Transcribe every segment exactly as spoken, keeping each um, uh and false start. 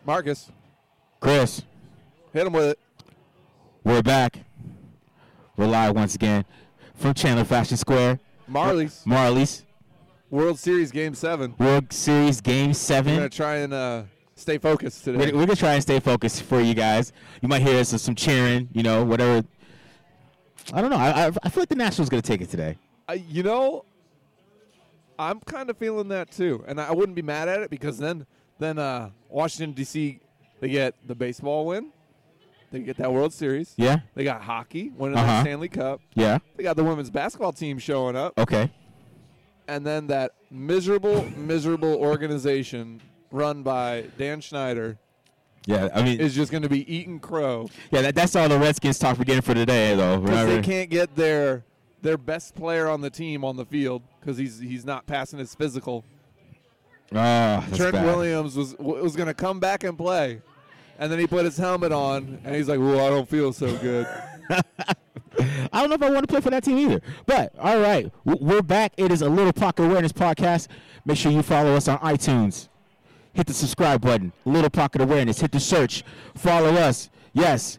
Marcus. Chris. Hit him with it. We're back. We're live once again from Chandler Fashion Square. Marley's. Marley's. World Series Game seven. World Series Game seven. We're going to try and uh, stay focused today. We're, we're going to try and stay focused for you guys. You might hear some, some cheering, you know, whatever. I don't know. I, I, I feel like the Nationals going to take it today. Uh, you know, I'm kind of feeling that too. And I wouldn't be mad at it because then, then uh, Washington, D C, they get the baseball win. They get that World Series. Yeah. They got hockey, winning Uh-huh. the Stanley Cup. Yeah. They got the women's basketball team showing up. Okay. And then that miserable, miserable organization run by Dan Schneider Yeah, I mean, is just going to be eating crow. yeah, that, that's all the Redskins talk we're getting for today, though. Because Remember? they can't get their their best player on the team on the field because he's he's not passing his physical. Oh, that's Trent bad. Williams was was going to come back and play, and then he put his helmet on, and he's like, "Well, I don't feel so good." I don't know if I want to play for that team either. But, all right, w- we're back. It is a Little Pocket Awareness podcast. Make sure you follow us on iTunes. Hit the subscribe button. Little Pocket Awareness. Hit the search. Follow us. Yes.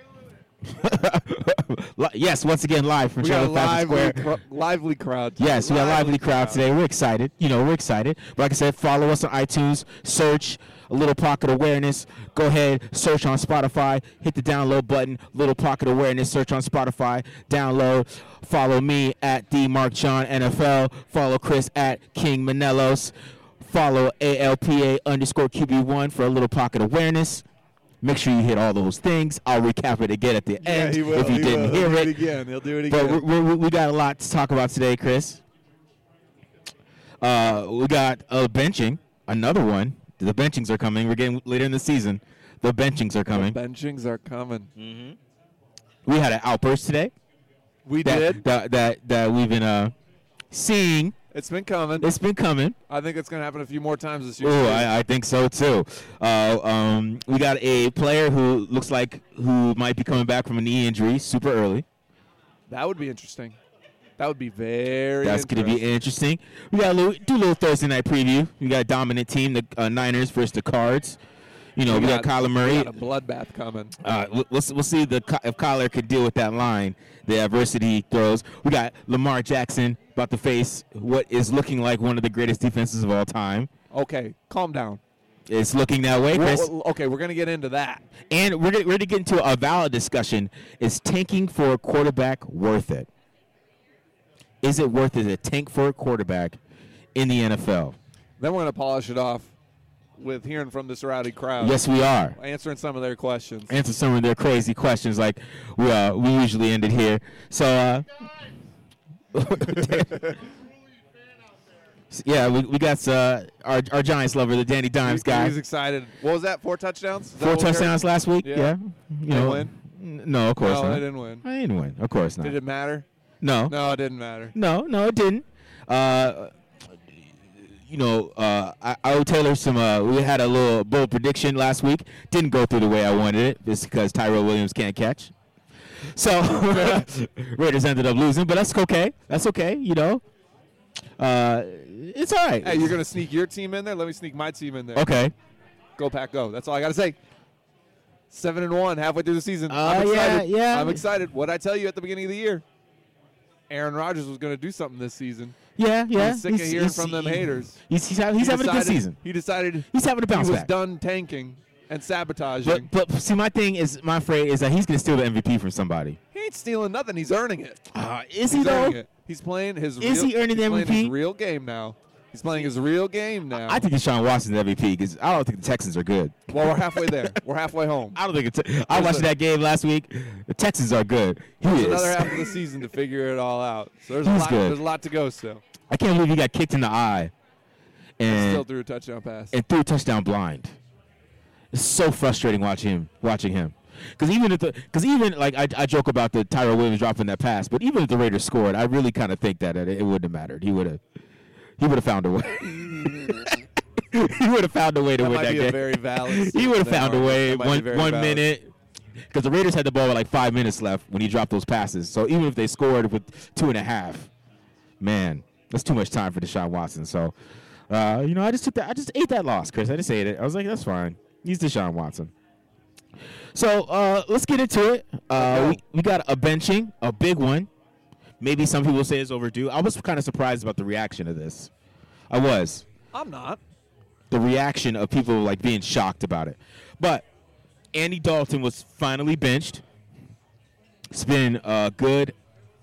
Li- yes, once again, live from We got a Chandler Fashion lively, Square. cr- lively crowd. Yes, we got a lively crowd crowd. today. We're excited. You know, we're excited. But like I said, follow us on iTunes. Search a Little Pocket Awareness. Go ahead, search on Spotify. Hit the download button. Little Pocket Awareness. Search on Spotify. Download. Follow me at the Mark John N F L. Follow Chris at King Manelos. Follow A L P A underscore Q B one for a Little Pocket Awareness. Make sure you hit all those things. I'll recap it again at the Yeah, end he will. if you he didn't will. hear He'll it. do it again. He'll do it But again. we, we, we got a lot to talk about today, Chris. Uh, we got a benching, another one. The benchings are coming. We're getting later in the season. The benchings are coming. The benchings are coming. Mm-hmm. We had an outburst today. We that, did. That, that, that we've been uh, seeing. It's been coming. It's been coming. I think it's going to happen a few more times this year. Oh, I, I think so too. Uh, um, we got a player who looks like who might be coming back from a knee injury super early. That would be interesting. That would be very That's going to be interesting. We got a little, do a little Thursday night preview. We got a dominant team, the uh, Niners versus the Cards. You know, we, we got, got Kyler Murray. We got a bloodbath coming. Uh, we'll, we'll see the, if Kyler could deal with that line, the adversity he throws. We got Lamar Jackson about to face what is looking like one of the greatest defenses of all time. Okay, calm down. It's looking that way, Chris. Well, okay, we're going to get into that. And we're going to get into a valid discussion. Is tanking for a quarterback worth it? Is it worth it to tank for a quarterback in the N F L? Then we're going to polish it off with hearing from this rowdy crowd. Yes, we are. Answering some of their questions. Answer some of their crazy questions like we uh, we usually end it here. So, uh, yeah, we, we got uh, our our Giants lover, the Danny Dimes he, guy. He's excited. What was that, four touchdowns? Is that Four what we heard? touchdowns last week? Yeah. Yeah. You They know, win? n- No, of course No, not. they didn't win. I didn't win. Of course not. Did it matter? No. No, it didn't matter. No, no, it didn't. Uh, you know, uh, I, I owe Taylor some. Uh, we had a little bold prediction last week. Didn't go through the way I wanted it, just because Tyrell Williams can't catch. So Raiders ended up losing, but that's okay. That's okay. You know, uh, it's all right. Hey, you're going to sneak your team in there? Let me sneak my team in there. Okay. Go, Pack, go. That's all I got to say. Seven and one, halfway through the season. Uh, I'm excited. yeah, yeah. I'm excited. What did I tell you at the beginning of the year? Aaron Rodgers was going to do something this season. Yeah, yeah. He's sick of hearing from them haters. He's, he's, having, he's He having a good decided- season. He decided He's having a bounce he was back. done tanking and sabotaging. But, but see, my thing is, my phrase is that he's going to steal the M V P from somebody. he ain't stealing nothing. He's earning it. Uh, is he He's though? earning it. He's playing his. Is real, he earning the he's playing M V P? His real game now. He's playing his real game now. I think Deshaun Watson's the M V P because I don't think the Texans are good. well, we're halfway there. We're halfway home. I don't think it's. I There's watched a- that game last week. The Texans are good. He There's is. another half of the season to figure it all out. So there's a He's lot. good. There's a lot to go still. I can't believe he got kicked in the eye, and Still threw a touchdown pass. and threw a touchdown blind. It's so frustrating watching him. Watching him. Because even if the, because even like I, I joke about the Tyrell Williams dropping that pass, but even if the Raiders scored, I really kind of think that it, it wouldn't have mattered. He would have, he would have found a way. he would have found a way to that win might that be game. a very valid. He would have statement, found a Mark. way. That might be One very one valid. minute. Because the Raiders had the ball with like five minutes left when he dropped those passes. So even if they scored with two and a half, man, that's too much time for Deshaun Watson. So, uh, you know, I just took that. I just ate that loss, Chris. I just ate it. I was like, that's fine. He's Deshaun Watson. So uh, let's get into it. Uh, we, we got a benching, a big one. Maybe some people say it's overdue. I was kind of surprised about the reaction of this. I was. I'm not. The reaction of people like being shocked about it. But Andy Dalton was finally benched. It's been a good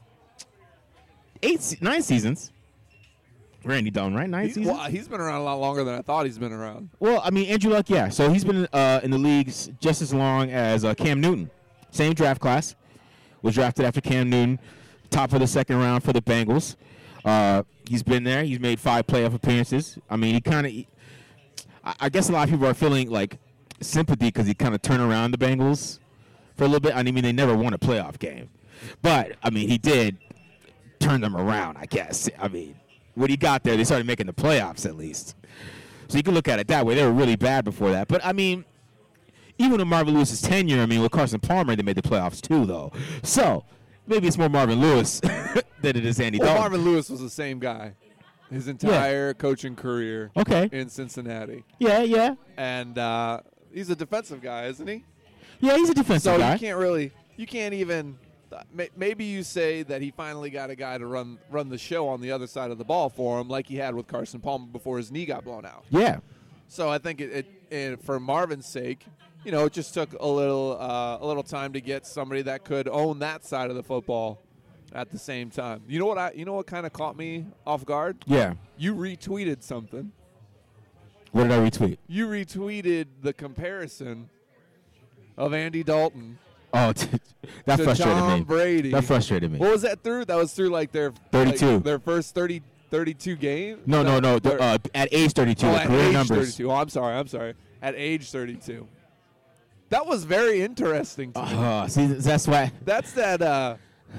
eight, nine seasons. Randy Dalton, right? Nine He's, seasons? well, he's been around a lot longer than I thought he's been around. Well, I mean, Andrew Luck, yeah. So he's been uh, in the leagues just as long as uh, Cam Newton. Same draft class. Was drafted after Cam Newton. Top of the second round for the Bengals. Uh, he's been there. He's made five playoff appearances. I mean, he kind of – I guess a lot of people are feeling, like, sympathy because he kind of turned around the Bengals for a little bit. I mean, they never won a playoff game. But, I mean, he did turn them around, I guess. I mean – when he got there, they started making the playoffs at least. So you can look at it that way. They were really bad before that. But, I mean, even in Marvin Lewis's tenure, I mean, with Carson Palmer, they made the playoffs too, though. So maybe it's more Marvin Lewis than it is Andy well, Dalton. Marvin Lewis was the same guy his entire yeah. coaching career okay. in Cincinnati. Yeah, yeah. And uh, he's a defensive guy, isn't he? Yeah, he's a defensive so guy. So you can't really – you can't even – maybe you say that he finally got a guy to run run the show on the other side of the ball for him, like he had with Carson Palmer before his knee got blown out. Yeah. So I think it, it, it for Marvin's sake, you know, it just took a little uh, a little time to get somebody that could own that side of the football at the same time. You know what I? You know what kind of caught me off guard? Yeah. You retweeted something. What did I retweet? You retweeted the comparison of Andy Dalton. Oh, that to frustrated Tom me. Brady. That frustrated me. What was that through? That was through like their thirty-two. Like their first thirty, thirty-two games? No, no, no. The, uh, at age thirty-two, oh, the at career age numbers. thirty-two. Oh, I'm sorry. I'm sorry. At age thirty-two. That was very interesting to me. Uh, see, that's why. That's that. Uh,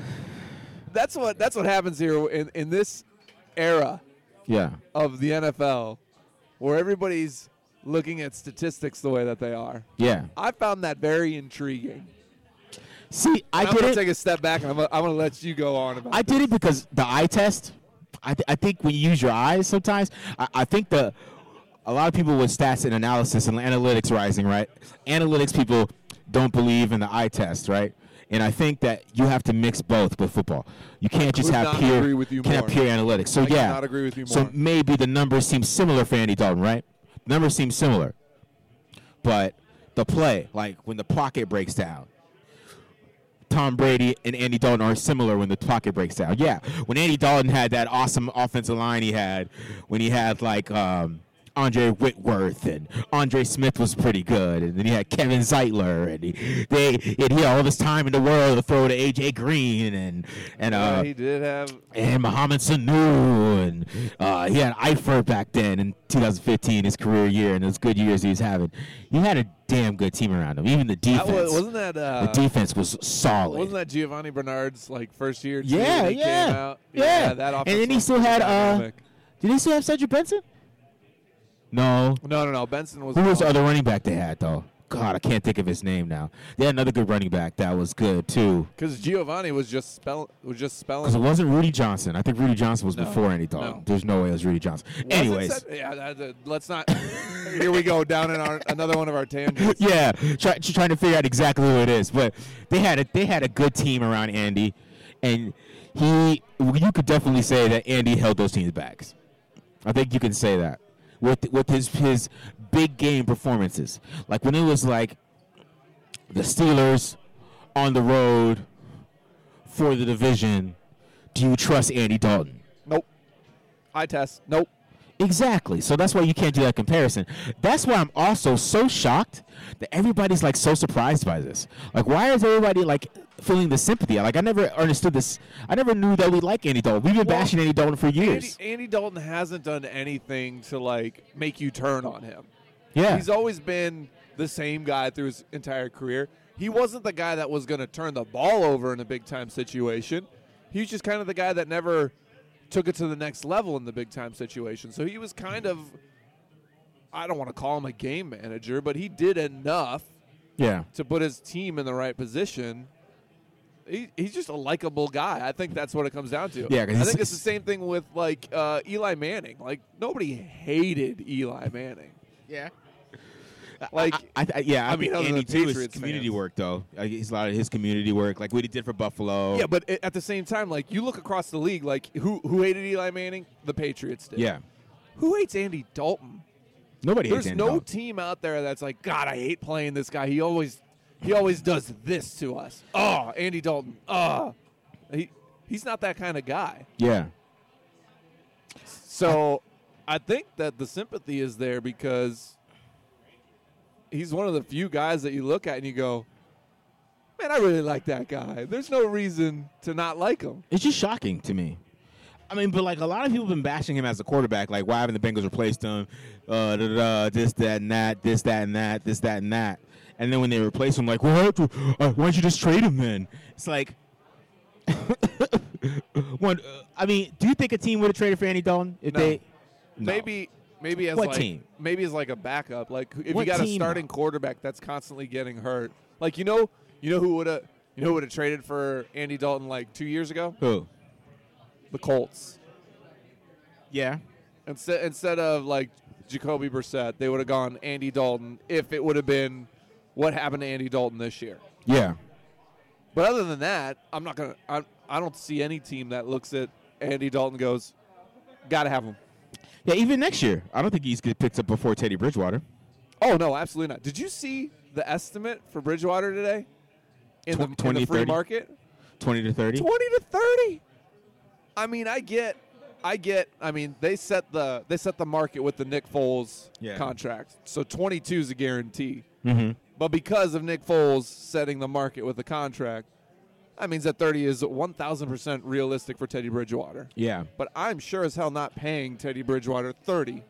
that's what. That's what happens here in, in this era. Yeah. Of the N F L, where everybody's looking at statistics the way that they are. Yeah. I found that very intriguing. See, I and I'm did gonna it. take a step back, and I'm gonna, I'm gonna let you go on about. I this. did it because the eye test. I th- I think when you use your eyes, sometimes I, I think the a lot of people with stats and analysis and analytics rising, right? Analytics people don't believe in the eye test, right? And I think that you have to mix both with football. You can't just Could have not pure agree with you can't have more. pure analytics. So I yeah, cannot agree with you so more. maybe the numbers seem similar for Andy Dalton, right? Numbers seem similar, but the play, like when the pocket breaks down. Tom Brady and Andy Dalton are similar when the pocket breaks down. Yeah, when Andy Dalton had that awesome offensive line he had, when he had like um, Andre Whitworth and Andre Smith was pretty good, and then he had Kevin Zeitler, and he they and he had all this time in the world to throw to A J Green and and uh, yeah, he did have and Mohamed Sanu, and uh, he had Eifert back then in two thousand fifteen, his career year, and those good years he was having. He had a damn good team around him. Even the defense. That was, wasn't that uh, the defense was solid. Wasn't that Giovanni Bernard's like first year? Too, Yeah, when he yeah, came out? yeah. yeah. That And then he offense still was had, uh, dynamic. Did he still have Cedric Benson? No. No, no, no. Benson was. Who was the gone. other running back they had, though? God, I can't think of his name now. They had another good running back that was good, too. Because Giovanni was just spell was just spelling. Because it wasn't Rudy Johnson. I think Rudy Johnson was No, before Andy Dalton. no. There's no way it was Rudy Johnson. Was it Anyways. said- yeah, that, that- let's not. Here we go down in our another one of our tangents. Yeah, try, trying to figure out exactly who it is. But they had a they had a good team around Andy, and he you could definitely say that Andy held those teams back. I think you can say that with with his his big game performances, like when it was like the Steelers on the road for the division. Do you trust Andy Dalton? Nope. Eye test. Nope. Exactly. So that's why you can't do that comparison. That's why I'm also so shocked that everybody's like so surprised by this. Like, why is everybody like feeling the sympathy? Like, I never understood this. I never knew that we like Andy Dalton. We've been Well, bashing Andy Dalton for years. Andy, Andy Dalton hasn't done anything to like make you turn on him. Yeah. He's always been the same guy through his entire career. He wasn't the guy that was going to turn the ball over in a big time situation. He was just kind of the guy that never took it to the next level in the big time situation. So he was kind of, I don't want to call him a game manager, but he did enough Yeah. to put his team in the right position. He, he's just a likable guy. I think that's what it comes down to. Yeah, 'cause I he's- think it's the same thing with like uh, Eli Manning. Like nobody hated Eli Manning. Yeah. Like, I, I, yeah, I, I mean, mean, other Andy than too is Patriots community fans. work though. Like, he's a lot of his community work, like what he did for Buffalo. yeah, but at the same time, like you look across the league, like who who hated Eli Manning? The Patriots did. yeah. Who hates Andy Dalton? Nobody hates There's Andy no Dalton. team out there that's like, God, I hate playing this guy. He always he always does this to us. Oh, Andy Dalton. Oh, he he's not that kind of guy. Yeah. So I think that the sympathy is there because he's one of the few guys that you look at and you go, man, I really like that guy. There's no reason to not like him. It's just shocking to me. I mean, but like a lot of people have been bashing him as a quarterback. Like, why haven't the Bengals replaced him? Uh, da, da, da, this, that, and that. This, that, and that. This, that, and that. And then when they replace him, like, well, uh, why don't you just trade him then? It's like, one. Uh, I mean, do you think a team would have traded for Andy Dalton if No. they? No. Maybe, maybe as What like team? maybe as like a backup. Like if What you got a team, starting though? quarterback that's constantly getting hurt. Like you know, you know who would have you know who would have traded for Andy Dalton like two years ago? Who? The Colts. Yeah. Instead instead of like Jacoby Brissett, they would have gone Andy Dalton if it would have been what happened to Andy Dalton this year. Yeah. But other than that, I'm not gonna. I, I don't see any team that looks at Andy Dalton and goes, "Got to have him." Yeah. Even next year, I don't think he's get picked up before Teddy Bridgewater. Oh no, absolutely not. Did you see the estimate for Bridgewater today in, Tw- the, in twenty, the free thirty? market? Twenty to thirty. Twenty to thirty. I mean, I get, I get. I mean, they set the they set the market with the Nick Foles Yeah. contract, so twenty-two is a guarantee. Mm-hmm. But because of Nick Foles setting the market with the contract, that means that thirty is one thousand percent realistic for Teddy Bridgewater. Yeah. But I'm sure as hell not paying Teddy Bridgewater thirty.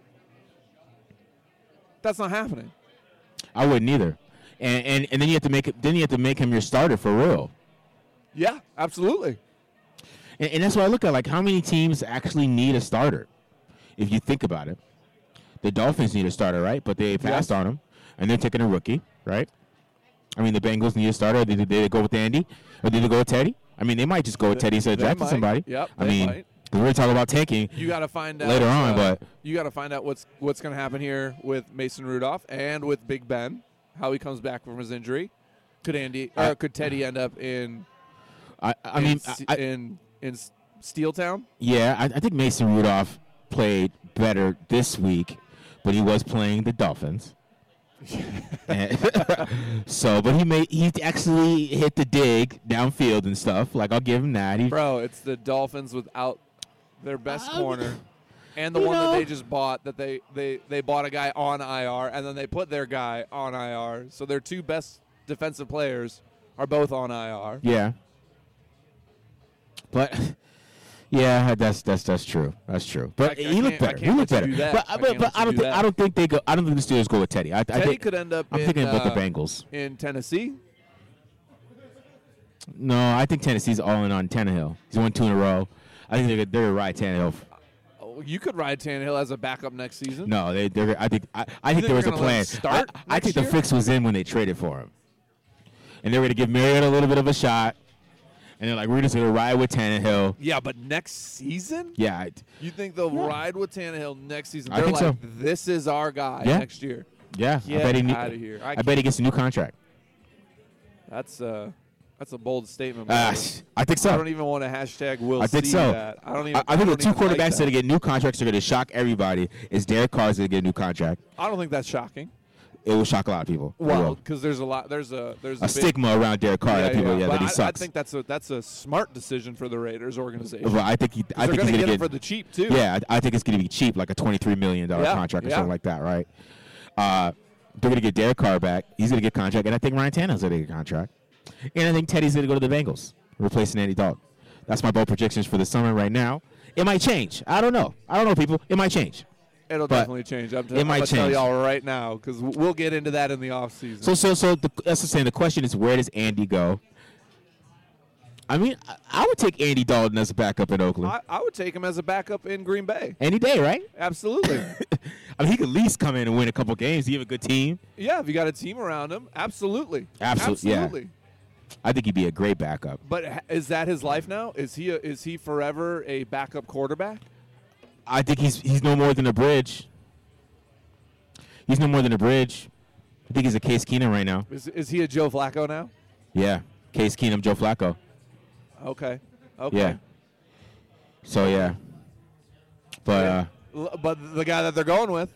That's not happening. I wouldn't either. And, and and then you have to make it. Then you have to make him your starter for real. Yeah, absolutely. And, and that's what I look at. Like, how many teams actually need a starter? If you think about it, the Dolphins need a starter, right? But they passed Yes. on him, and they're taking a rookie, right? I mean, the Bengals need a starter. Did they, did they go with Andy, or did they go with Teddy? I mean, they might just go with Teddy instead of They drafting might. somebody. Yep, I they mean, might. 'cause we're talking about tanking. You got to find out Later on, uh, but- you got to find out what's what's going to happen here with Mason Rudolph and with Big Ben, how he comes back from his injury. Could Andy or I- could Teddy end up in? I, I in, mean, S- I, I, in in S- Steel Town? yeah, I, I think Mason Rudolph played better this week, but he was playing the Dolphins. And so, but he made he actually hit the dig downfield and stuff. Like, I'll give him that. He, Bro, it's the Dolphins without their best Um, corner. And the you one that know. they just bought, that they, they, they bought a guy on I R, and then they put their guy on I R. So their two best defensive players are both on I R. yeah, but yeah, that's that's that's true. That's true. But I- I he looked can't- I better. He can't looked let you better. do that. But I but, can't but let I you don't do think that. I don't think they go. I don't think the Steelers go with Teddy. I, I Teddy think could end up I'm in, thinking about the uh, Bengals. in Tennessee. No, I think Tennessee's all in on Tannehill. He's won two in a row. I think they're they're right Tannehill. Oh, you could ride Tannehill as a backup next season. No, they they're. I think I, I think think there was they're a gonna let plan. him start I, I next think the year? fix was in when they traded for him, and they were going to give Mariota a little bit of a shot, and they're like, we're just going to ride with Tannehill. Yeah, but next season? Yeah, I- You think they'll Yeah. ride with Tannehill next season? I They're think like, so. this is our guy Yeah. next year. yeah. Get I bet he. ne- outta here. I I, bet he gets a new contract. That's uh, that's a bold statement. Ah, brother. I think I don't so. even want to hashtag will I think see so. that. I don't even. I, I think the don't two even like quarterbacks that. that get new contracts are going to shock everybody. Is Derek Carr's going to get a new contract? I don't think that's shocking. It will shock a lot of people. It Well, will. because there's a lot. There's a there's a, a big, stigma around Derek Carr Yeah, that people, yeah, yeah, but that he I, sucks. I think that's a that's a smart decision for the Raiders organization. Well, I think he, I they're think going he's to going get to him for the cheap too. Yeah, I, I think it's going to be cheap, like a twenty-three million dollars Yeah, contract or yeah. something like that, right? Uh, they're going to get Derek Carr back. He's going to get a contract, and I think Ryan Tannehill's going to get a contract. And I think Teddy's going to go to the Bengals, replacing Andy Dalton. That's my bold predictions for the summer right now. It might change. I don't know. I don't know, people. It might change. It'll But definitely change. I'm, t- it I'm might gonna tell change. y'all right now because we'll get into that in the offseason. So, so, so the, that's the saying. The question is, where does Andy go? I mean, I, I would take Andy Dalton as a backup in Oakland. I, I would take him as a backup in Green Bay. Any day, right? Absolutely. I mean, he could at least come in and win a couple games. You have a good team. Yeah, if you got a team around him, absolutely. Absolute- yeah. Absolutely. I think he'd be a great backup. But h- is that his life now? Is he a, is he forever a backup quarterback? I think he's he's no more than a bridge. He's no more than a bridge. I think he's a Case Keenum right now. Is is he a Joe Flacco now? Yeah, Case Keenum, Joe Flacco. Okay. Okay. Yeah. So yeah, but uh, L- but the guy that they're going with,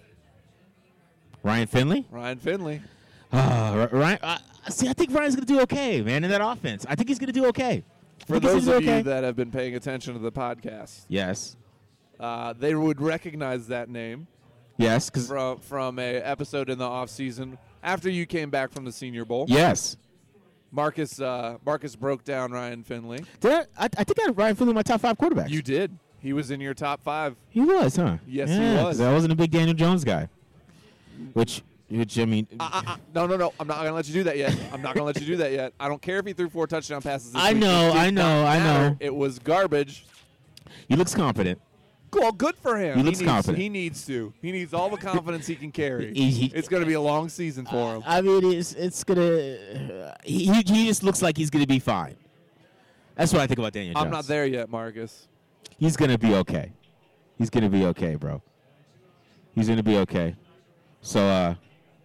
Ryan Finley. Ryan Finley. Uh, Ryan. Uh, see, I think Ryan's gonna do okay, man, in that offense. I think he's gonna do okay. I For think he's those gonna of do okay. you that have been paying attention to the podcast, Yes. uh, they would recognize that name Yes. Because from from a episode in the off season after you came back from the Senior Bowl. yes. Marcus uh, Marcus broke down Ryan Finley. Did I, I, I think I had Ryan Finley in my top five quarterbacks. You did. He was in your top five. He was, huh? Yes, he Yeah, was. 'cause I wasn't a big Daniel Jones guy. Which, which I mean, Uh, uh, uh, no, no, no. I'm not going to let you do that yet. I'm not going to let you do that yet. I don't care if he threw four touchdown passes this I week. know, It did I know, not I matter. know. It was garbage. he looks competent. Well, good for him. He looks needs, confident. He needs to. He needs all the confidence he can carry. He- he- it's going to be a long season for him. I mean, it's it's gonna. Uh, he he he just looks like he's gonna be fine. That's what I think about Daniel Jones. I'm not there yet, Marcus. He's gonna be okay. He's gonna be okay, bro. He's gonna be okay. So, uh,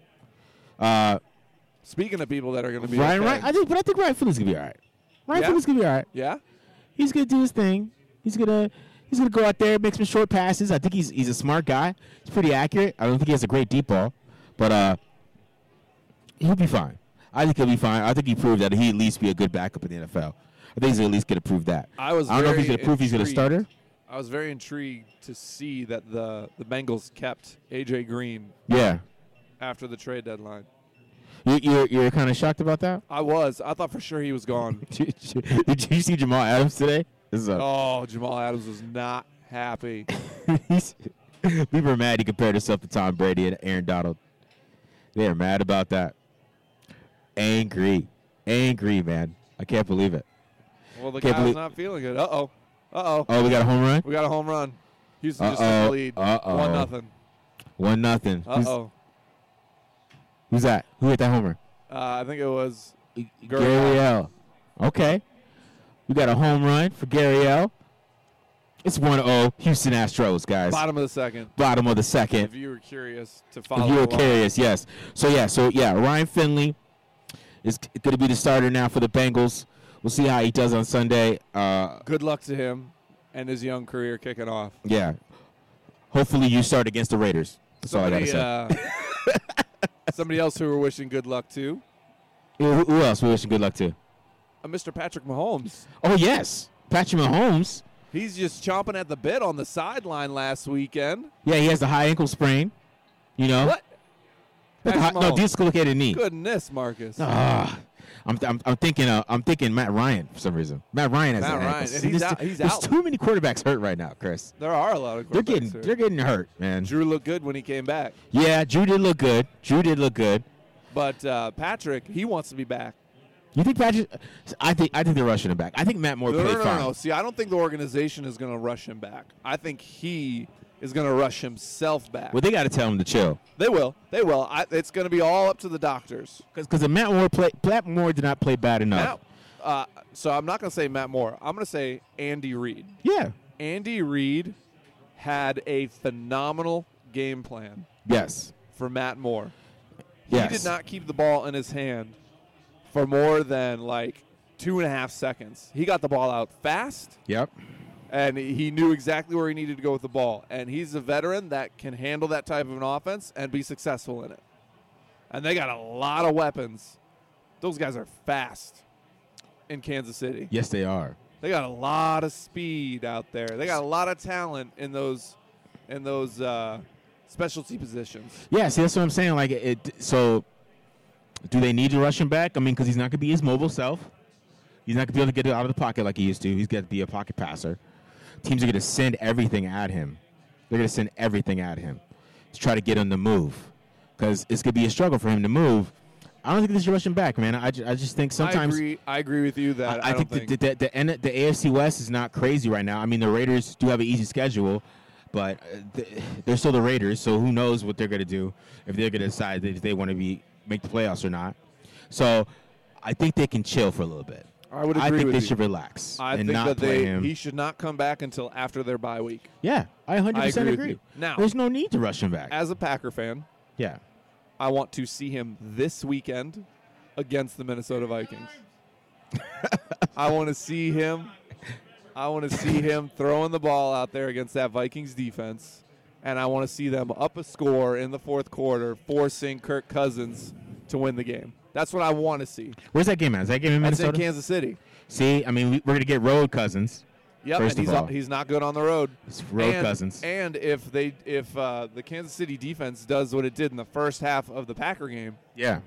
uh, Speaking of people that are going to be Ryan, okay. Ryan, I think, but I think Ryan Finley's gonna be all right. Ryan Yeah? Finley's gonna be all right. Yeah? He's gonna do his thing. He's gonna he's gonna go out there, make some short passes. I think he's he's a smart guy. He's pretty accurate. I don't think he has a great deep ball, but uh, he'll be fine. I think he'll be fine. I think he proved that he at least be a good backup in the N F L. I think he's at least gonna prove that. I was I don't know if he's very gonna prove he's gonna intrigued. starter. I was very intrigued to see that the, the Bengals kept A J Green Yeah, after the trade deadline. you, you're you're kind of shocked about that. I was. I thought for sure he was gone. Did you see Jamal Adams today? This is a, Oh, Jamal Adams was not happy. he's, we were mad he compared himself to Tom Brady and Aaron Donald. They are mad about that. Angry, angry, man. I can't believe it. Well, the Can't guy's believe- not feeling it. Uh-oh. Uh-oh. Oh, we got a home run. We got a home run. Houston just took Uh-oh. the lead. Uh-oh. One nothing. One nothing. Who's, Uh-oh. who's that? Who hit that homer? Uh, I think it was Gurriel. Gary L. Okay. We got a home run for Gary L. It's one oh Houston Astros, guys. bottom of the second. Bottom of the second. If you were curious to follow If you were along. curious, yes. So, yeah, so, yeah, Ryan Finley is going to be the starter now for the Bengals. We'll see how he does on Sunday. Uh, Good luck to him and his young career kicking off. yeah. Hopefully you start against the Raiders. That's all I got to Somebody, say. uh, somebody else who we're wishing good luck to, who, who else we wishing good luck to? uh, Mister Patrick Mahomes. Oh, yes. Patrick Mahomes. He's just chomping at the bit on the sideline last weekend. Yeah, he has the high ankle sprain. You know? What? Not the high- Patrick no, Mahomes. dislocated knee. Goodness, Marcus. Ah, I'm, I'm, I'm thinking uh, I'm thinking Matt Ryan for some reason. Matt Ryan has Matt an Ryan, ankle. and he's There's- out- he's there's out. too many quarterbacks hurt right now, Chris. There are a lot of They're quarterbacks getting here. they're getting hurt, man. Drew looked good when he came back. Yeah, Drew did look good. Drew did look good. But uh, Patrick, he wants to be back. You think Patrick? I think I think they're rushing him back. I think Matt Moore No, no, played no, fine. no, no. See, I don't think the organization is going to rush him back. I think he is going to rush himself back. Well, they got to tell him to chill They will. They will. I, it's going to be all up to the doctors. because Matt Moore play Matt Moore did not play bad enough. Now, uh, so I'm not going to say Matt Moore. I'm going to say Andy Reid. Yeah. Andy Reid had a phenomenal game plan Yes. for Matt Moore. Yes. He did not keep the ball in his hand for more than like two and a half seconds. He got the ball out fast, Yep. and he knew exactly where he needed to go with the ball. And he's a veteran that can handle that type of an offense and be successful in it. And they got a lot of weapons. Those guys are fast in Kansas City. Yes, they are. They got a lot of speed out there. They got a lot of talent in those in those uh, specialty positions. Yeah. See, that's what I'm saying. Like it. So, do they need to rush him back? I mean, because he's not going to be his mobile self. He's not going to be able to get it out of the pocket like he used to. He's got to be a pocket passer. Teams are going to send everything at him. They're going to send everything at him to try to get him to move because it's going to be a struggle for him to move. I don't think they should rush him back, man. I, ju- I just think sometimes I agree. I agree with you that I, I, I don't think, think, the, the, the, N- the A F C West is not crazy right now. I mean, the Raiders do have an easy schedule, but uh, th- they're still the Raiders, so who knows what they're going to do if they're going to decide that if they want to be make the playoffs or not. So I think they can chill for a little bit. I would agree I think with they you. should relax I and think not that play they him. he should not come back until after their bye week. Yeah, I one hundred percent I agree with agree. you. Now- There's no need to rush him back. As a Packer fan, yeah. I want to see him this weekend against the Minnesota Vikings. I want to see him. I want to see him throwing the ball out there against that Vikings defense, and I want to see them up a score in the fourth quarter, forcing Kirk Cousins to win the game. That's what I want to see. Where's that game at? Is that game in That's Minnesota? in Kansas City. See, I mean, we, we're going to get road Cousins. Yep, First and of he's all. he's not good on the road. It's road and, Cousins. And if they if uh, the Kansas City defense does what it did in the first half of the Packer game, Yeah.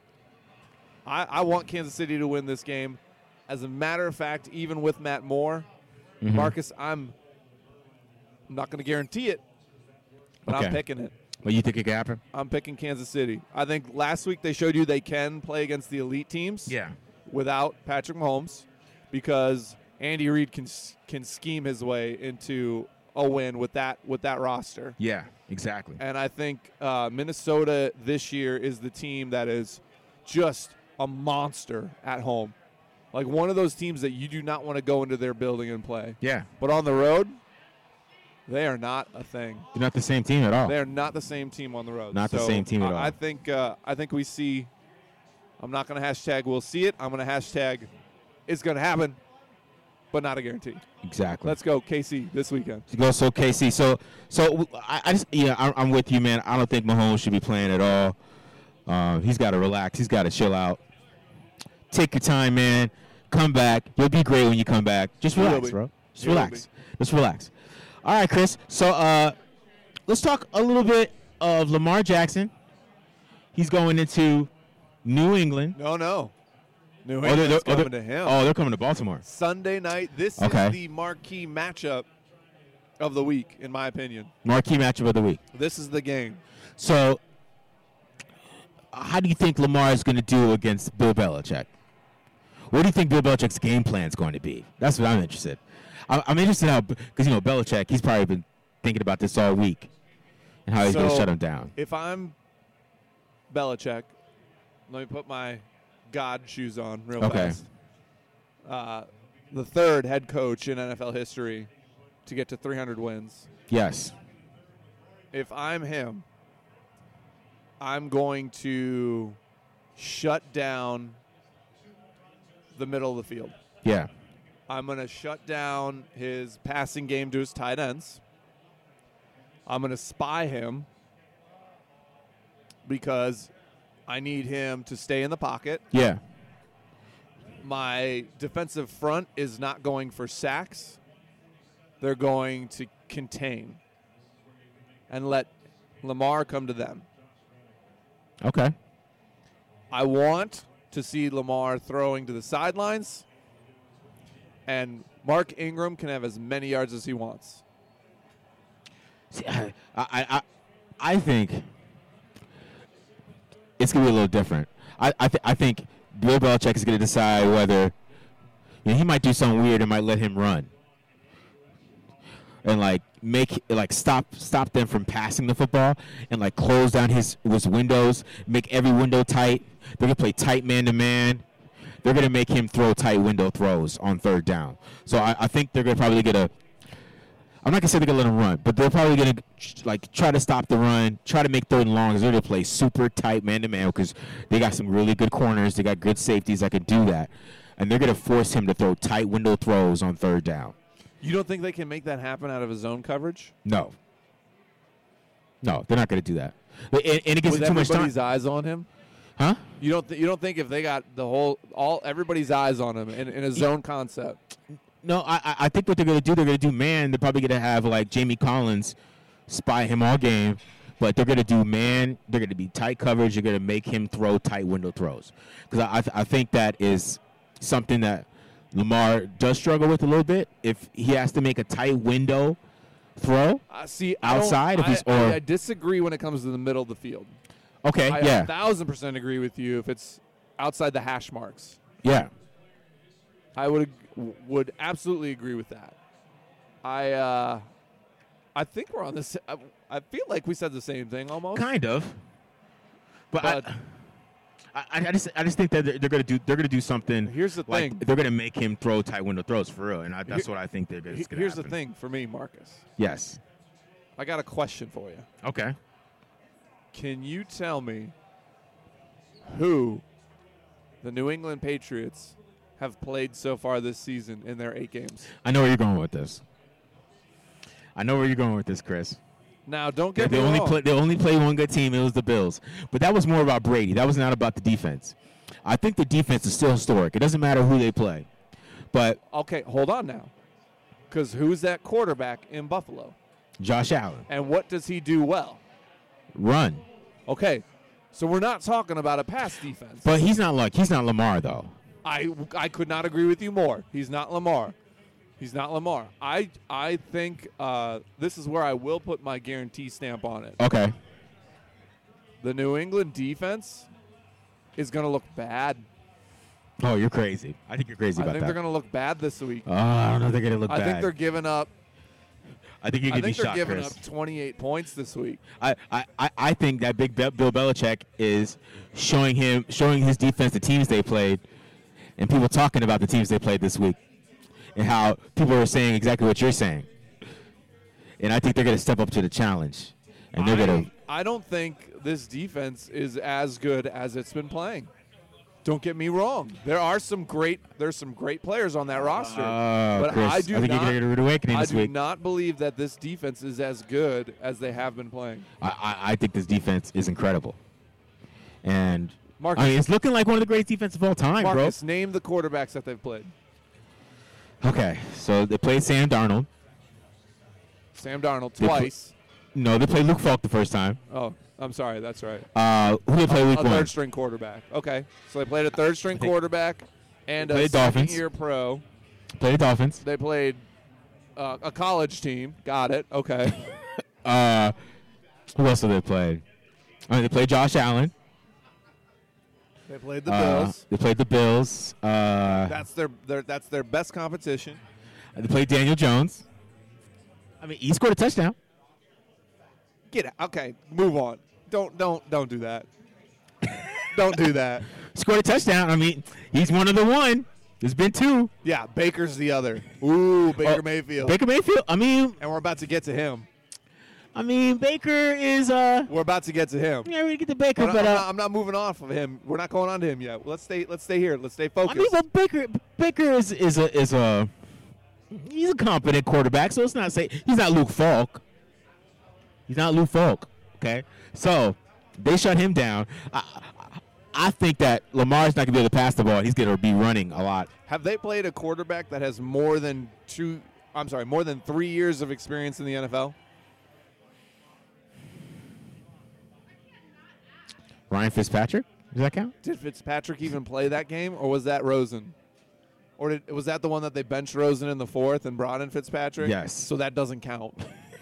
I, I want Kansas City to win this game. As a matter of fact, even with Matt Moore, Mhm. Marcus, I'm not going to guarantee it, but Okay. I'm picking it. Well, you think it could happen? I'm picking Kansas City. I think last week they showed you they can play against the elite teams Yeah. without Patrick Mahomes because Andy Reid can can scheme his way into a win with that with that roster. Yeah, exactly. And I think uh, Minnesota this year is the team that is just a monster at home. Like one of those teams that you do not want to go into their building and play. Yeah. But on the road, they are not a thing. They're not the same team at all. They are not the same team on the road. Not the So, same team at uh, all. I think uh, I think we see. I'm not going to hashtag we'll see it. I'm going to hashtag it's going to happen, but not a guarantee. Exactly. Let's go K C this weekend. Let's go, so K C. So, so I, I just, yeah, I'm, I'm with you, man. I don't think Mahomes should be playing at all. Uh, he's got to relax. He's got to chill out. Take your time, man. Come back. You'll be great when you come back. Just You will relax, be. bro. Just You will relax. Just relax. All right, Chris. So, uh, let's talk a little bit of Lamar Jackson. He's going into New England. No, no. New Oh, they're- England's they're- oh, coming they're- to him. Oh, they're coming to Baltimore. Sunday night. This Okay. is the marquee matchup of the week, in my opinion. Marquee matchup of the week. This is the game. So, how do you think Lamar is going to do against Bill Belichick? What do you think Bill Belichick's game plan is going to be? That's what I'm interested. I- I'm interested how, because you know Belichick, he's probably been thinking about this all week and how he's going to So, shut him down. If I'm Belichick, let me put my God shoes on real Okay. fast. Uh, the third head coach in N F L history to get to three hundred wins. Yes. If I'm him, I'm going to shut down the middle of the field. Yeah. I'm going to shut down his passing game to his tight ends. I'm going to spy him because I need him to stay in the pocket. Yeah. My defensive front is not going for sacks. They're going to contain and let Lamar come to them. Okay. I want to see Lamar throwing to the sidelines, and Mark Ingram can have as many yards as he wants. See, I, I, I, I think it's going to be a little different. I, I, th- I think Bill Belichick is going to decide whether you know, he might do something weird and might let him run. And like make like stop stop them from passing the football and like close down his his windows, make every window tight. They're gonna play tight man to man. They're gonna make him throw tight window throws on third down. So I, I think they're gonna probably get a. I'm not gonna say they're gonna let him run, but they're probably gonna like try to stop the run, try to make third and long. Because they're gonna play super tight man to man because they got some really good corners, they got good safeties that can do that, and they're gonna force him to throw tight window throws on third down. You don't think they can make that happen out of his zone coverage? No. No, they're not going to do that. And, and it gives With it too much time. everybody's eyes on him? Huh? You don't th- you don't think if they got the whole all everybody's eyes on him in, in a zone concept? No, I, I- I think what they're going to do, they're going to do man. They're probably going to have like Jamie Collins spy him all game, but they're going to do man. They're going to be tight coverage. They're going to make him throw tight window throws because I, I, th- I think that is something that Lamar does struggle with a little bit. If he has to make a tight window throw, Uh, see, I don't- Outside, if I, he's- I, or- I disagree when it comes to the middle of the field. okay, I yeah, a thousand percent agree with you if it's outside the hash marks. yeah, I would ag- would absolutely agree with that. I uh, I think we're on this. I, I feel like we said the same thing almost. kind of. But, But- I, I, I just, I just think that they're, they're gonna do, they're gonna do something. Here's the like thing. they're gonna make him throw tight window throws for real, and I, that's Here- what I think they're gonna. He- gonna Here's the happen. thing for me, Marcus. Yes. I got a question for you. Okay. Can you tell me who the New England Patriots have played so far this season in their eight games. I know where you're going with this. I know where you're going with this, Chris. Now, don't get they me only wrong. play, they only played one good team. It was the Bills. But that was more about Brady. That was not about the defense. I think the defense is still historic. It doesn't matter who they play. But Okay, hold on now. Because who's that quarterback in Buffalo? Josh Allen, And what does he do well? run. Okay, so we're not talking about a pass defense. But he's not like he's not Lamar though. I, I could not agree with you more. He's not Lamar. He's not Lamar. I I think uh, this is where I will put my guarantee stamp on it. Okay. The New England defense is going to look bad. Oh, you're crazy. I think you're crazy I about think that. they're going to look bad this week. Oh, I don't know. They're gonna look I bad. think they're giving up. I think you I could be think they're shocked, giving Chris. up twenty-eight points this week. I, I, I- I think that big Be- Bill Belichick is showing him showing his defense the teams they played, and people talking about the teams they played this week, and how people are saying exactly what you're saying. And I think they're going to step up to the challenge, and they're I, going to. I don't think this defense is as good as it's been playing. Don't get me wrong. There are some great there's some great players on that roster. Oh, but Chris, I do I think not you're going to get a rude awakening I this do week. not believe that this defense is as good as they have been playing. I, I, I think this defense is incredible, and Marcus, I mean, it's looking like one of the greatest defenses of all time, Marcus, name the quarterbacks that they've played. bro. Okay, so they played Sam Darnold. Sam Darnold They put- twice. No, they played Luke Falk the first time. Oh, I'm sorry, that's right. Uh, who did they play week A one? third string quarterback. Okay, so they played a third string I think- quarterback and They a played second Dolphins. year pro. Played the Dolphins. They played uh, a college team. Got it. Okay. Uh, who else did they play? I mean, they played Josh Allen. They played the Uh, Bills. They played the Bills. Uh, That's their, their that's their best competition. they played Daniel Jones. I mean, he scored a touchdown. Get it. Okay, move on. Don't don't don't do that. Don't do that. Scored a touchdown. I mean, he's one of the one. There's been two. Yeah, Baker's the other. Ooh, Baker Oh, Mayfield. Baker Mayfield. I mean, And we're about to get to him. I mean, Baker is uh. We're about to get to him. Yeah, we get to Baker, But but I'm, uh. not, I'm not moving off of him. We're not going on to him yet. Let's stay. Let's stay here. Let's stay I focused. mean, but Baker, Baker is is a is a he's a competent quarterback. So it's not say he's not Luke Falk. He's not Luke Falk. Okay, so they shut him down. I, I, I think that Lamar's not gonna be able to pass the ball. He's gonna be running a lot. Have they played a quarterback that has more than two? I'm sorry, more than three years of experience in the N F L? Ryan Fitzpatrick, does that count? Did Fitzpatrick even play that game, or was that Rosen? Or did, was that the one that they benched Rosen in the fourth and brought in Fitzpatrick? Yes. So that doesn't count.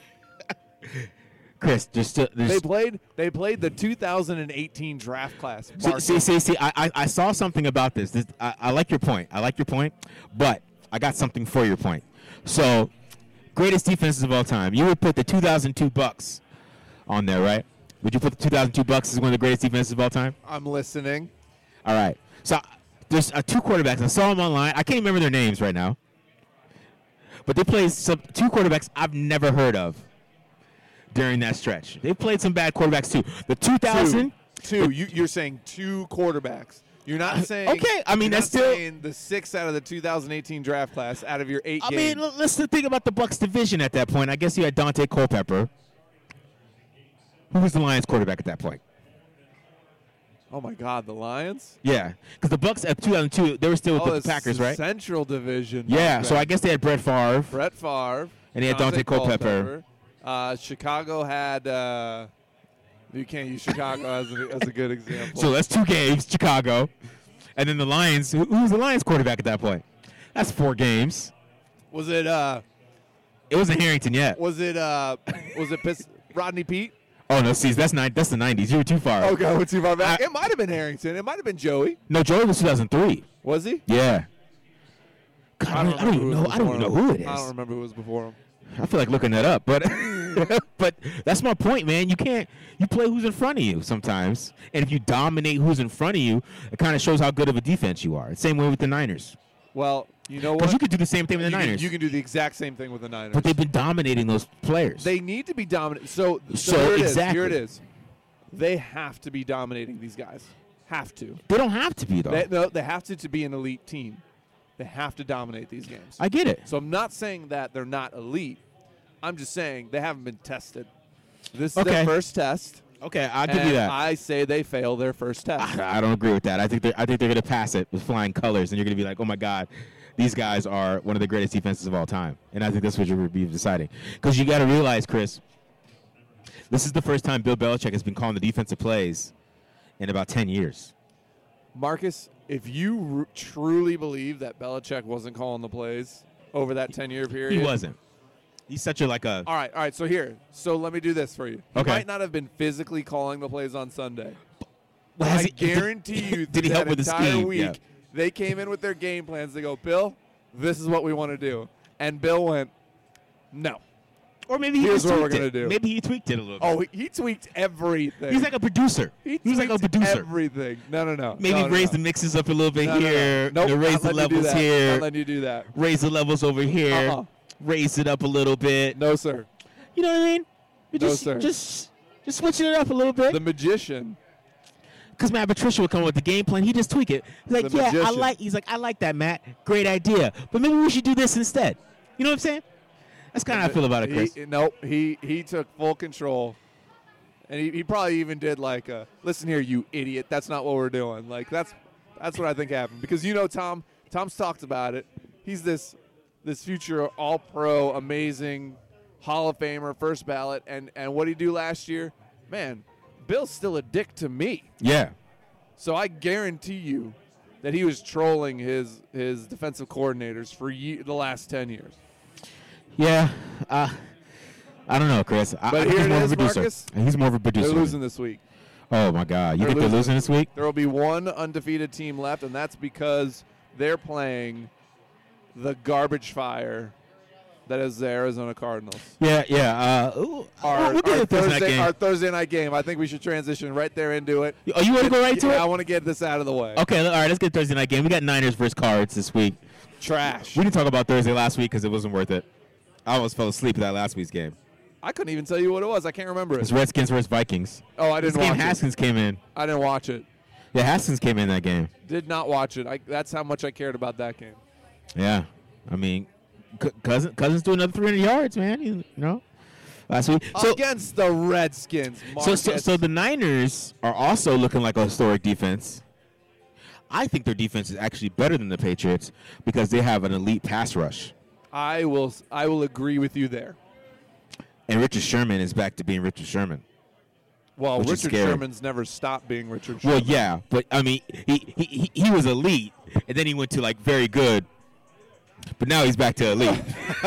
Chris, just to, They there's, played. They played the two thousand eighteen draft class. see, Mark. see, see, see. I, I, I saw something about this. this I, I like your point. I like your point, but I got something for your point. So, greatest defenses of all time. You would put the two thousand two Bucks on there, right? Would you put the two thousand two Bucks as one of the greatest defenses of all time? I'm listening. All right. So there's uh, two quarterbacks. I saw them online. I can't remember their names right now, but they played some two quarterbacks I've never heard of during that stretch. They played some bad quarterbacks too. The two thousand. Two. two. You, you're saying two quarterbacks. You're not saying. Okay, I mean, you're that's not still- saying the six out of the two thousand eighteen draft class out of your eight I games. mean, l- let's think about the Bucks division at that point. I guess you had Dante Culpepper. Who was the Lions quarterback at that point? Oh my God, the Lions. Yeah, because the Bucks at two thousand two, they were still with Oh, the it's Packers, the right? Central Division. Yeah, My so I bad. guess they had Brett Favre. Brett Favre. And he had Dante Culpepper. Uh, Chicago had. Uh, you can't use Chicago as a, as a good example. So that's two games, Chicago. And then the Lions, who, who was the Lions quarterback at that point? That's four games. was it? Uh, It wasn't Harrington yet. was it? Uh, was it Piss- Rodney Pete? Oh, no, see, that's nine, that's the nineties. You were too far. Okay, what's too far back? I- It might have been Harrington. It might have been Joey. No, Joey was two thousand three. Was he? Yeah. God, I don't, I don't even remember know. I don't even know before who him. it is. I don't remember who was before him. I feel like looking that up, but but that's my point, man. You can't you play who's in front of you sometimes, and if you dominate who's in front of you, it kind of shows how good of a defense you are. Same way with the Niners, Well, you know because what? you could do the same thing with the you, Niners, can, you can do the exact same thing with the Niners. but they've been dominating those players. They need to be dominant. So, so, So, here it is. exactly. Here it is. They have to be dominating these guys. Have to. They don't have to be though. They, no, they have to to be an elite team. They have to dominate these games. I get it. So I'm not saying that they're not elite. I'm just saying they haven't been tested. This is Okay. their first test. Okay, I'll give and you that. I say they fail their first test. I don't agree with that. I think they're, I think they're going to pass it with flying colors, and you're going to be like, oh my God, these guys are one of the greatest defenses of all time. And I think that's what you're going to be deciding. Because you got to realize, Chris, this is the first time Bill Belichick has been calling the defensive plays in about ten years. Marcus, if you r- truly believe that Belichick wasn't calling the plays over that ten-year period. He wasn't. He's such a like a. All right, all right. So here, so let me do this for you. He Okay. might not have been physically calling the plays on Sunday. Well, I has he- guarantee you, Did he that help with the entire scheme? week, Yeah. they came in with their game plans. They go, Bill, this is what we want to do, and Bill went, no. Or maybe he Here's just what we're tweaked gonna it. do. Maybe he tweaked it a little bit. Oh, he, he tweaked everything. He's like a producer. he He's like a tweaked producer. everything. No, no, no. Maybe no, no, raise no. the mixes up a little bit No, no, no. here. Nope, you know, raise not the letting you do levels that. here. Not letting you do that. Raise the levels over here. Uh-uh. Raise it up a little bit. No, sir. You know what I mean? You No, just, sir. Just, just switching it up a little bit. The magician. Because Matt Patricia would come up with the game plan. He just tweak it. He's like, The yeah, I magician. like. He's like, I like that, Matt. Great idea. But maybe we should do this instead. You know what I'm saying? That's kind of how I feel about it, Chris. He, nope. He he took full control, and he, he probably even did like a listen here, you idiot. That's not what we're doing. Like that's that's what I think happened because you know Tom Tom's talked about it. He's this this future All Pro, amazing Hall of Famer, first ballot, and and what did he do last year? Man, Bill's still a dick to me. Yeah. So I guarantee you that he was trolling his his defensive coordinators for ye- the last ten years. Yeah. Uh, I don't know, Chris. I, But I think here he's it more is, of a producer. Marcus. He's more of a producer. They're losing this week. Oh my God! You They're think they're losing. losing this week? There will be one undefeated team left, and that's because they're playing the garbage fire that is the Arizona Cardinals. Yeah, yeah. Uh, ooh, Our, we'll get our to Thursday night Thursday, game. our Thursday night game. I think we should transition right there into it. Oh, you want to go right to Yeah, it? I want to get this out of the way. Okay, all right. Let's get Thursday night game. We got Niners versus Cards this week. Trash. We didn't talk about Thursday last week because it wasn't worth it. I almost fell asleep at that last week's game. I couldn't even tell you what it was. I can't remember It's it. Redskins versus Vikings. Oh, I This didn't game, watch it. Haskins came in. I didn't watch it. Yeah, Haskins came in that game. Did not watch it. I, that's how much I cared about that game. Yeah, I mean, C- Cousins, Cousins do another three hundred yards, man. You, you know, last week. So, Against the Redskins, so, so, Marcus. so the Niners are also looking like a historic defense. I think their defense is actually better than the Patriots because they have an elite pass rush. I will. I will agree with you there. And Richard Sherman is back to being Richard Sherman. Well, Which is Richard scary. Sherman's never stopped being Richard Sherman. Well, yeah, but I mean, he, he he he was elite, and then he went to like very good, but now he's back to elite.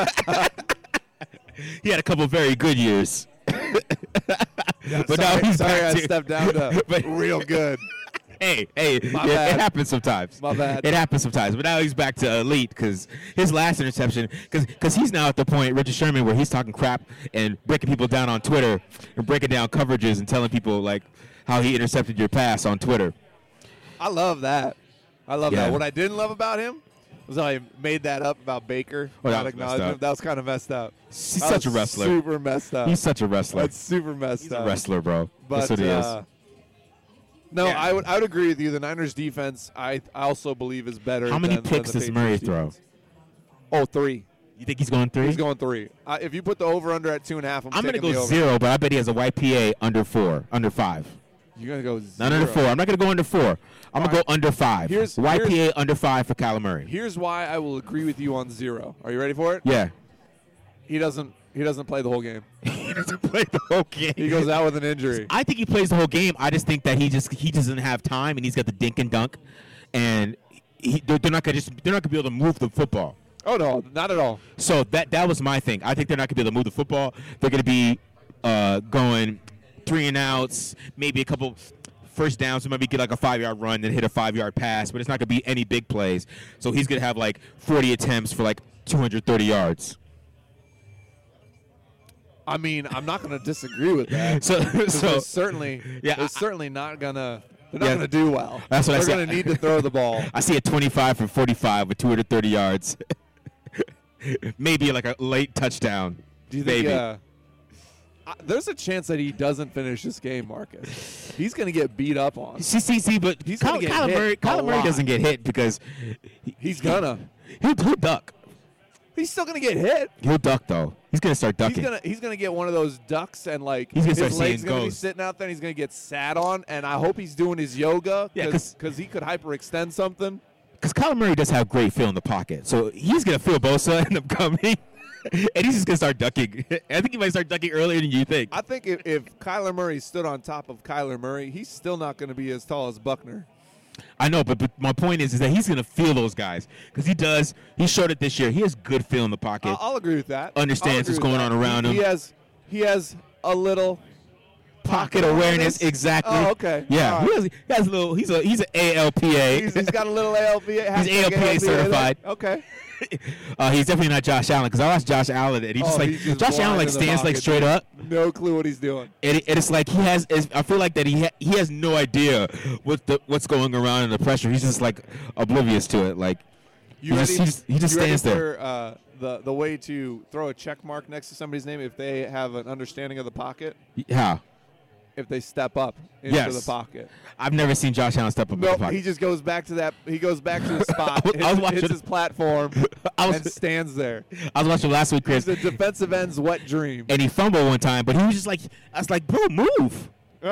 He had a couple very good years, Yeah, but sorry, now he's sorry back I to stepped down to but- real good. Hey, hey, it, My it bad. happens sometimes. My bad. It happens sometimes, but now he's back to elite because his last interception, because he's now at the point, Richard Sherman, where he's talking crap and breaking people down on Twitter and breaking down coverages and telling people like how he intercepted your pass on Twitter. I love that. I love Yeah. that. What I didn't love about him was how he made that up about Baker. Oh, that not was messed acknowledging up. him. That was kind of messed up. He's That such a was wrestler. Super messed up. He's such a wrestler. That's super messed He's up. a wrestler, bro. But That's what he is. uh, no, Yeah. I would I would agree with you. The Niners defense, I I also believe is better. How many than, picks than does the Murray Patriots throw? defense. Oh, three. You think he's going three? He's going three. Uh, if you put the over under at two and a half, I'm, I'm going to taking go the over. zero, but I bet he has a Y P A under four, under five. You're gonna go zero. Not under four. I'm not going to go under four. I'm going to right. go under five. Here's- Y P A here's- under five for Kyler Murray. Here's why I will agree with you on zero. Are you ready for it? Yeah. He doesn't. He doesn't play the whole game. He doesn't play the whole game. He goes out with an injury. I think he plays the whole game. I just think that he just he doesn't have time, and he's got the dink and dunk, and he, they're, they're not gonna just they're not gonna be able to move the football. Oh no, not at all. So that that was my thing. I think they're not gonna be able to move the football. They're gonna be uh, going three and outs, maybe a couple first downs. So maybe get like a five yard run, then hit a five yard pass. But it's not gonna be any big plays. So he's gonna have like forty attempts for like two hundred thirty yards. I mean, I'm not going to disagree with that. So so They're certainly, Yeah, they're I- certainly not gonna. They're not Yeah, going to do well. that's what I they're said. going to need to throw the ball. I see a twenty-five for forty-five with two hundred thirty yards. Maybe like a late touchdown. Do you think? Maybe. Uh, I, there's a chance that he doesn't finish this game, Marcus. He's going to get beat up on. See, see, see, but He's Kyle, gonna get Kyler hit Murray, a Kyler Murray lot. doesn't get hit because he, He's gonna. he'll, he'll duck. He's still going to get hit. He'll duck though. He's gonna start ducking. He's gonna he's gonna get one of those ducks and like He's gonna his start legs seeing gonna be ghosts. sitting out there. and He's gonna get sat on, and I hope he's doing his yoga Yeah, 'cause- because he could hyperextend something. Because Kyler Murray does have great feel in the pocket, so he's gonna feel Bosa end up coming, and he's just gonna start ducking. I think he might start ducking earlier than you think. I think if, if Kyler Murray stood on top of Kyler Murray, he's still not going to be as tall as Buckner. I know, but, but my point is, is that he's gonna feel those guys because he does. He showed it this year. He has good feel in the pocket. I'll, I'll agree with that. Understands I'll what's agree with going that. on around he, him. He has he has a little Pocket awareness, exactly. Oh, okay. Yeah, All he, right. has, he has a little. He's a he's an A L P A. He's, he's got a little A L P A. He's A L P A certified. Okay. uh, he's definitely not Josh Allen because I watched Josh Allen and he just Oh, like he's just Josh Allen blind like in the stands like pocket. straight up. No clue what he's doing. And it, and it's like he has. It's, I feel like that he ha- he has no idea what the what's going around in the pressure. He's just like oblivious to it. Like You he ready, just, he just, he just you ready stands there. for, uh, the the way to throw a check mark next to somebody's name if they have an understanding of the pocket? Yeah, If they step up into Yes. the pocket. I've never seen Josh Allen step up in No, the pocket. he just goes back to that. He goes back to the spot, I was- I was hits, watching- hits his platform, I was- and stands there. I was watching last week, Chris, He's the defensive end's wet dream. and he fumbled one time, but he was just like, I was like, bro, move.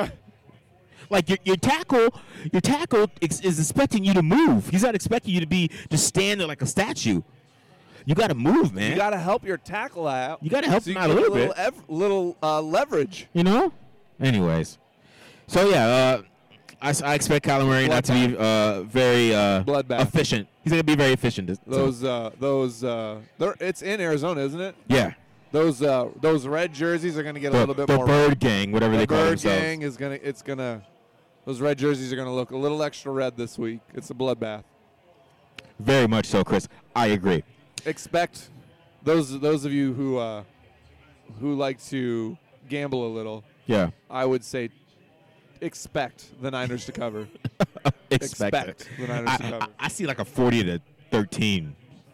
Like your your tackle, your tackle ex- is expecting you to move. He's not expecting you to be just stand there like a statue. You got to move, man. You got to help your tackle out. You gotta help so him you out a get little little bit. ev- little uh, leverage. You know? Anyways. So, yeah, uh, I, s- I expect Kyler Murray not to be uh, very uh, Bloodbath. efficient. He's going to be very efficient. This, so- Those uh, those uh, they're, it's in Arizona, isn't it? yeah. Those uh, those red jerseys are going to get a The, little bit the more. Bird Gang, whatever the they call Bird themselves. Gang is gonna. It's gonna. Those red jerseys are gonna look a little extra red this week. It's a bloodbath. Very much so, Chris. I agree. Expect those those of you who uh, who like to gamble a little. Yeah. I would say expect the Niners to cover. Expect, Expect it. the Niners I, to I, cover. I see like a forty to thirteen.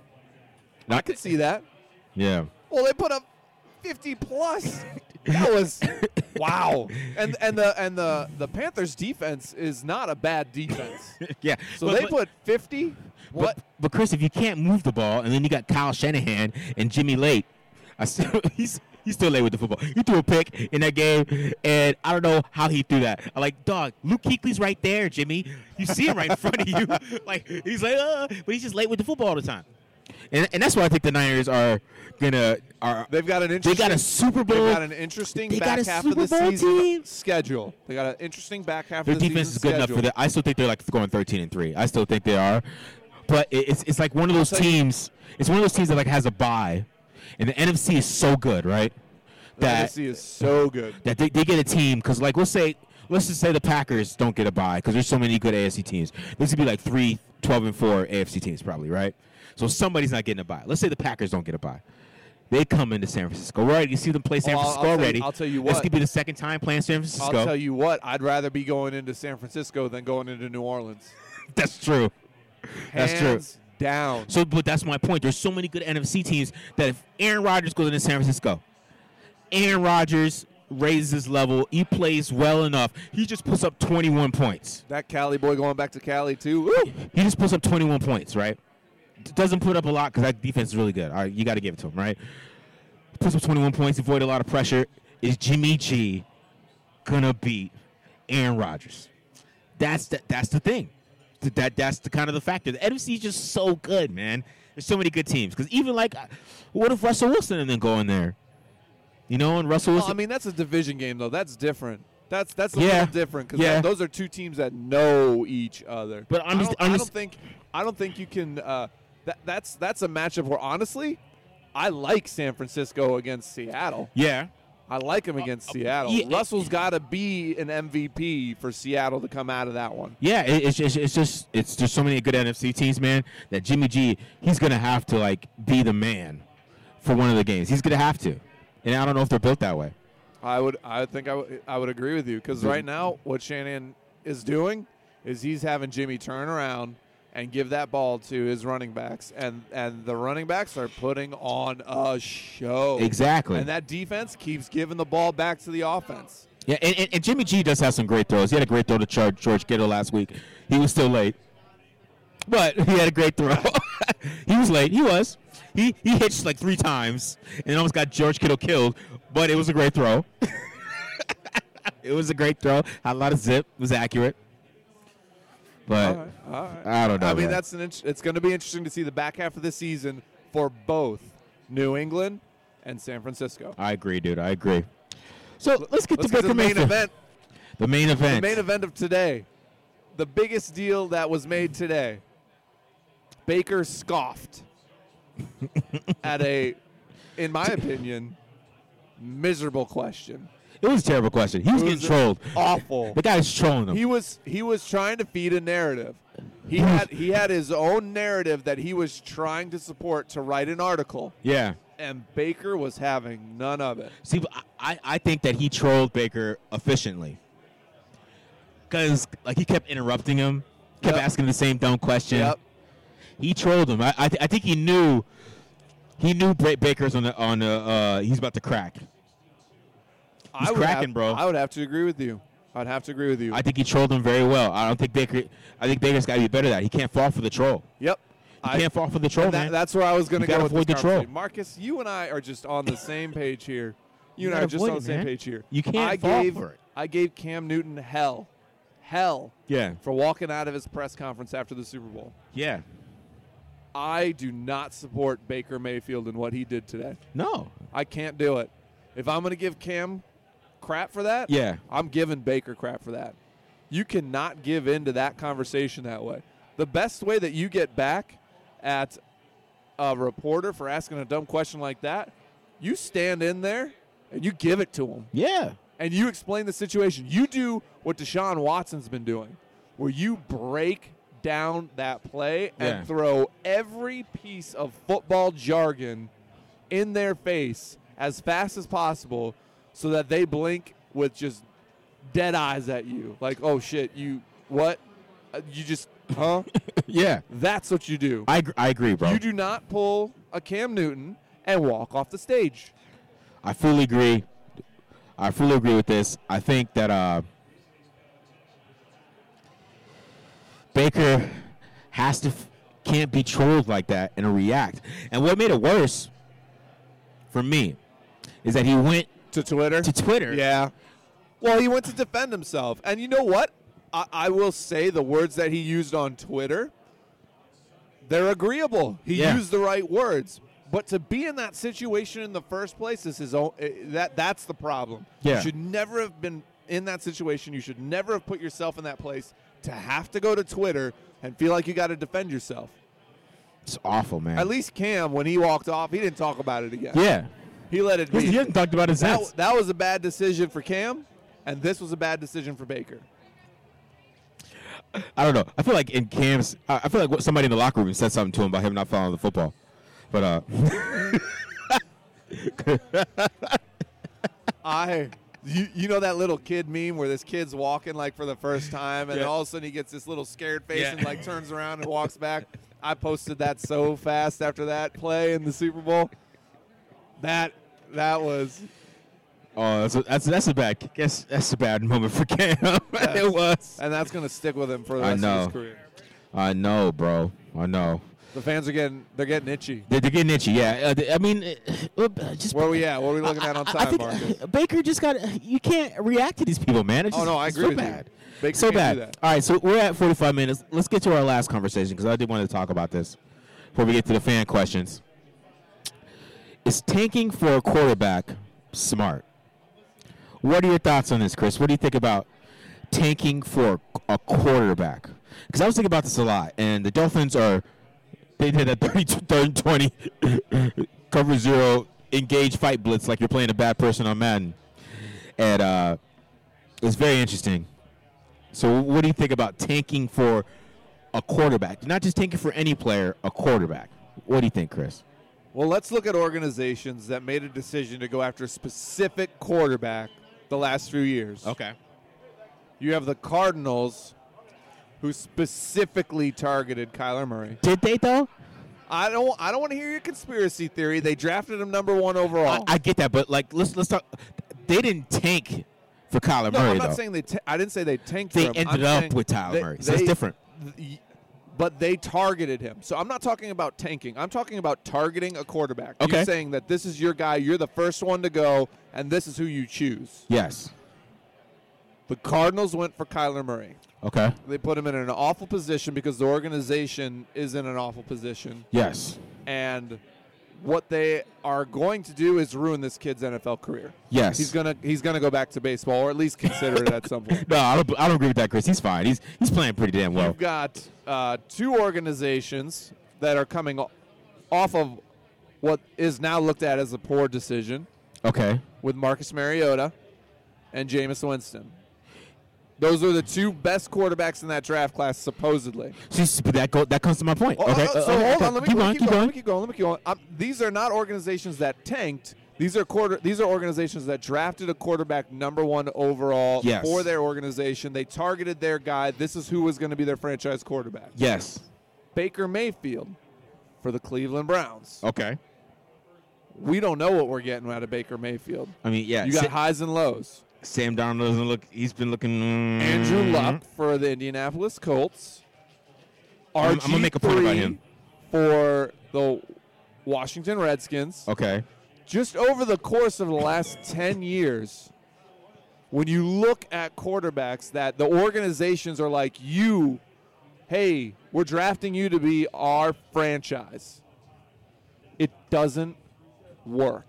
I could see that. Yeah. Well, they put up fifty plus. That was wow. And and the and the the Panthers defense is not a bad defense. Yeah. So But- they but- put fifty. What? But, but Chris, if you can't move the ball, and then you got Kyle Shanahan and Jimmy Late, I still, he's he's still late with the football. He threw a pick in that game, and I don't know how he threw that. I'm like, dog, Luke Kuechly's right there, Jimmy. You see him right in front of you. Like he's like, uh, but he's just late with the football all the time. And and that's why I think the Niners are gonna are. They've got an They interesting. got a Super Bowl. They've got an interesting they got back a half Super of the Bowl season team. schedule. They got an interesting back half Their of the defense season is good enough schedule. for that. I still think they're like going thirteen and three. I still think they are, but it- it's it's like one of those tell you- teams. It's one of those teams that like has a bye, and the N F C is so good, right? The N That F C is so good. that they, they get a team because like let's say let's just say the Packers don't get a bye because there's so many good A F C teams. This would be like three twelve and four A F C teams probably, right? So somebody's not getting a bye. Let's say the Packers don't get a bye. They come into San Francisco. We're already see them play San Well, I'll- Francisco I'll tell you- already. I'll tell you This what. could be the second time playing San Francisco. I'll tell you what. I'd rather be going into San Francisco than going into New Orleans. That's true. That's true. Hands down. So, but that's my point. There's so many good N F C teams that if Aaron Rodgers goes into San Francisco, Aaron Rodgers raises his level. He plays well enough. He just puts up twenty-one points. That Cali boy going back to Cali too. Woo! He just puts up twenty-one points, right? Doesn't put up a lot because that defense is really good. All right, you got to give it to him, right? Puts up twenty-one points, avoid a lot of pressure. Is Jimmy G gonna beat Aaron Rodgers? That's the, that's the thing. Th- That that's the kind of the factor. The N F C is just so good, man. There's so many good teams. Because even like, uh, what if Russell Wilson and then go in there? You know, and Russell Well, Wilson. I mean, that's a division game though. That's different. That's that's a Yeah. little different because Yeah. those are two teams that know each other. But I'm I just- don't, I'm I just- don't think I don't think you can. Uh, that that's that's a matchup where honestly, I like San Francisco against Seattle. yeah. I like him against Seattle. yeah. Russell's got to be an M V P for Seattle to come out of that one. Yeah, it, it's just it's just it's just so many good N F C teams, man. That Jimmy G, he's gonna have to like be the man for one of the games. He's gonna have to, and I don't know if they're built that way. I would I think I would I would agree with you because right now what Shanahan is doing is he's having Jimmy turn around and give that ball to his running backs, and and the running backs are putting on a show. Exactly. And that defense keeps giving the ball back to the offense. Yeah, and, and, and Jimmy G does have some great throws. He had a great throw to George, George Kittle last week. He was still late, but he had a great throw. He was late. He was. He he hitched like three times and almost got George Kittle killed, but it was a great throw. It was a great throw. Had a lot of zip. It was accurate. But All right, all right. I don't know. I mean, man. that's an. Int- it's going to be interesting to see the back half of the season for both New England and San Francisco. I agree, dude. I agree. So let's get Let's to get to Baker the main Mayfield. event. The main event. The main event of today. The biggest deal that was made today. Baker scoffed at a, in my opinion, miserable question. It was a terrible question. He was, It getting was trolled. Awful. The guy was trolling him. He was he was trying to feed a narrative. He had he had his own narrative that he was trying to support to write an article, yeah. and Baker was having none of it. See, but I, I think that he trolled Baker efficiently. Because, like, he kept interrupting him, kept Yep. asking the same dumb question. Yep. He trolled him. I I, th- I think he knew he knew Bra- Baker's on the, on the, uh, he's about to crack. He's I would cracking, have, bro. I would have to agree with you. I'd have to agree with you. I think he trolled him very well. I don't think Baker, I think Baker's got to be better at that. He can't fall for the troll. yep. He I, can't fall for the troll, and that, man. That's where I was going to You go gotta with avoid this the troll. conversation. Marcus, you and I are just on the same page here. You, You and I are gotta just on avoid the it, same man. page here. You can't I fall gave, for it. I gave Cam Newton hell. Hell Yeah. for walking out of his press conference after the Super Bowl. Yeah. I do not support Baker Mayfield and what he did today. No. I can't do it. If I'm going to give Cam crap for that, Yeah. I'm giving Baker crap for that. You cannot give in to that conversation that way. The best way that you get back at a reporter for asking a dumb question like that, you stand in there and you give it to him. Yeah. And you explain the situation. You do what Deshaun Watson's been doing, where you break down that play and Yeah. throw every piece of football jargon in their face as fast as possible so that they blink with just dead eyes at you. Like, oh, shit, you, what? Uh, you just, huh? Yeah. That's what you do. I, gr- I agree, bro. You do not pull a Cam Newton and walk off the stage. I fully agree. I fully agree with this. I think that uh, Baker has to f- can't be trolled like that and react. And what made it worse for me is that he went To Twitter? to Twitter. Yeah. Well, he went to defend himself. And you know what? I, I will say the words that he used on Twitter, they're agreeable. He Yeah. used the right words. But to be in that situation in the first place is his own. eh, That that's the problem. Yeah. You should never have been in that situation. You should never have put yourself in that place to have to go to Twitter and feel like you got to defend yourself. It's awful, man. At least Cam, when he walked off, he didn't talk about it again. yeah. He let it He be. he hasn't talked about it That, since. that was a bad decision for Cam, and this was a bad decision for Baker. I don't know. I feel like in Cam's, I I feel like what- somebody in the locker room said something to him about him not following the football. But uh, I, you, you know that little kid meme where this kid's walking like for the first time, and Yeah. all of a sudden he gets this little scared face Yeah. and like turns around and walks back. I posted that so fast after that play in the Super Bowl. That that was oh, that's a, that's that's a bad. Guess that's a bad moment for Cam. It was. and that's gonna stick with him for the I rest know. of his career. I know, bro. I know. The fans are getting they're getting itchy. They're, they're getting itchy. Yeah. Uh, they- I mean, uh, uh, just Where are we at? What are we looking at on I- I time, think, Marcus? uh, Baker just got. You can't react to these people, man. It's Oh just, no, I it's agree so with bad. you. Baker So can't bad. do that. All right, so we're at forty-five minutes. Let's get to our last conversation because I did want to talk about this before we get to the fan questions. Is tanking for a quarterback smart? What are your thoughts on this, Chris? What do you think about tanking for a quarterback? Because I was thinking about this a lot, and the Dolphins are they did a thirty-two, third and twenty cover zero engage fight blitz like you're playing a bad person on Madden, and uh, it's very interesting. So, what do you think about tanking for a quarterback? Not just tanking for any player, a quarterback. What do you think, Chris? Well, let's look at organizations that made a decision to go after a specific quarterback the last few years. Okay. You have the Cardinals, who specifically targeted Kyler Murray. Did they though? I don't. I don't want to hear your conspiracy theory. They drafted him number one overall. I, I get that, but like, let's let's talk. They didn't tank for Kyler no, Murray. I'm not though. saying they. Ta- I didn't say they tanked. They for him. ended I'm up saying with Tyler they, Murray, so they, that's different. th- But they targeted him. So I'm not talking about tanking. I'm talking about targeting a quarterback. Okay. You're saying that this is your guy. You're the first one to go, and this is who you choose. Yes. The Cardinals went for Kyler Murray. Okay. They put him in an awful position because the organization is in an awful position. Yes. And what they are going to do is ruin this kid's N F L career. Yes. He's gonna he's gonna go back to baseball, or at least consider it at some point. No, I don't, I don't agree with that, Chris. He's fine. He's he's playing pretty damn well. You've got uh, two organizations that are coming o- off of what is now looked at as a poor decision Okay. with Marcus Mariota and Jameis Winston. Those are the two best quarterbacks in that draft class, supposedly. See, but that go, that comes to my point. Oh, okay. uh, so uh, hold okay. on. Let me keep let going. me Keep going. Let going. me keep going. Let me keep going. Um, these are not organizations that tanked. These are quarter. These are organizations that drafted a quarterback number one overall Yes. for their organization. They targeted their guy. This is who was going to be their franchise quarterback. Yes. Baker Mayfield for the Cleveland Browns. Okay. We don't know what we're getting out of Baker Mayfield. I mean, yeah. You got Sa- highs and lows. Sam Darnold doesn't look. He's been looking. Mm, Andrew Luck for the Indianapolis Colts. I'm- I'm gonna make a point about him. for the Washington Redskins. Okay. Just over the course of the last ten years, when you look at quarterbacks that the organizations are like, you, hey, we're drafting you to be our franchise, it doesn't work.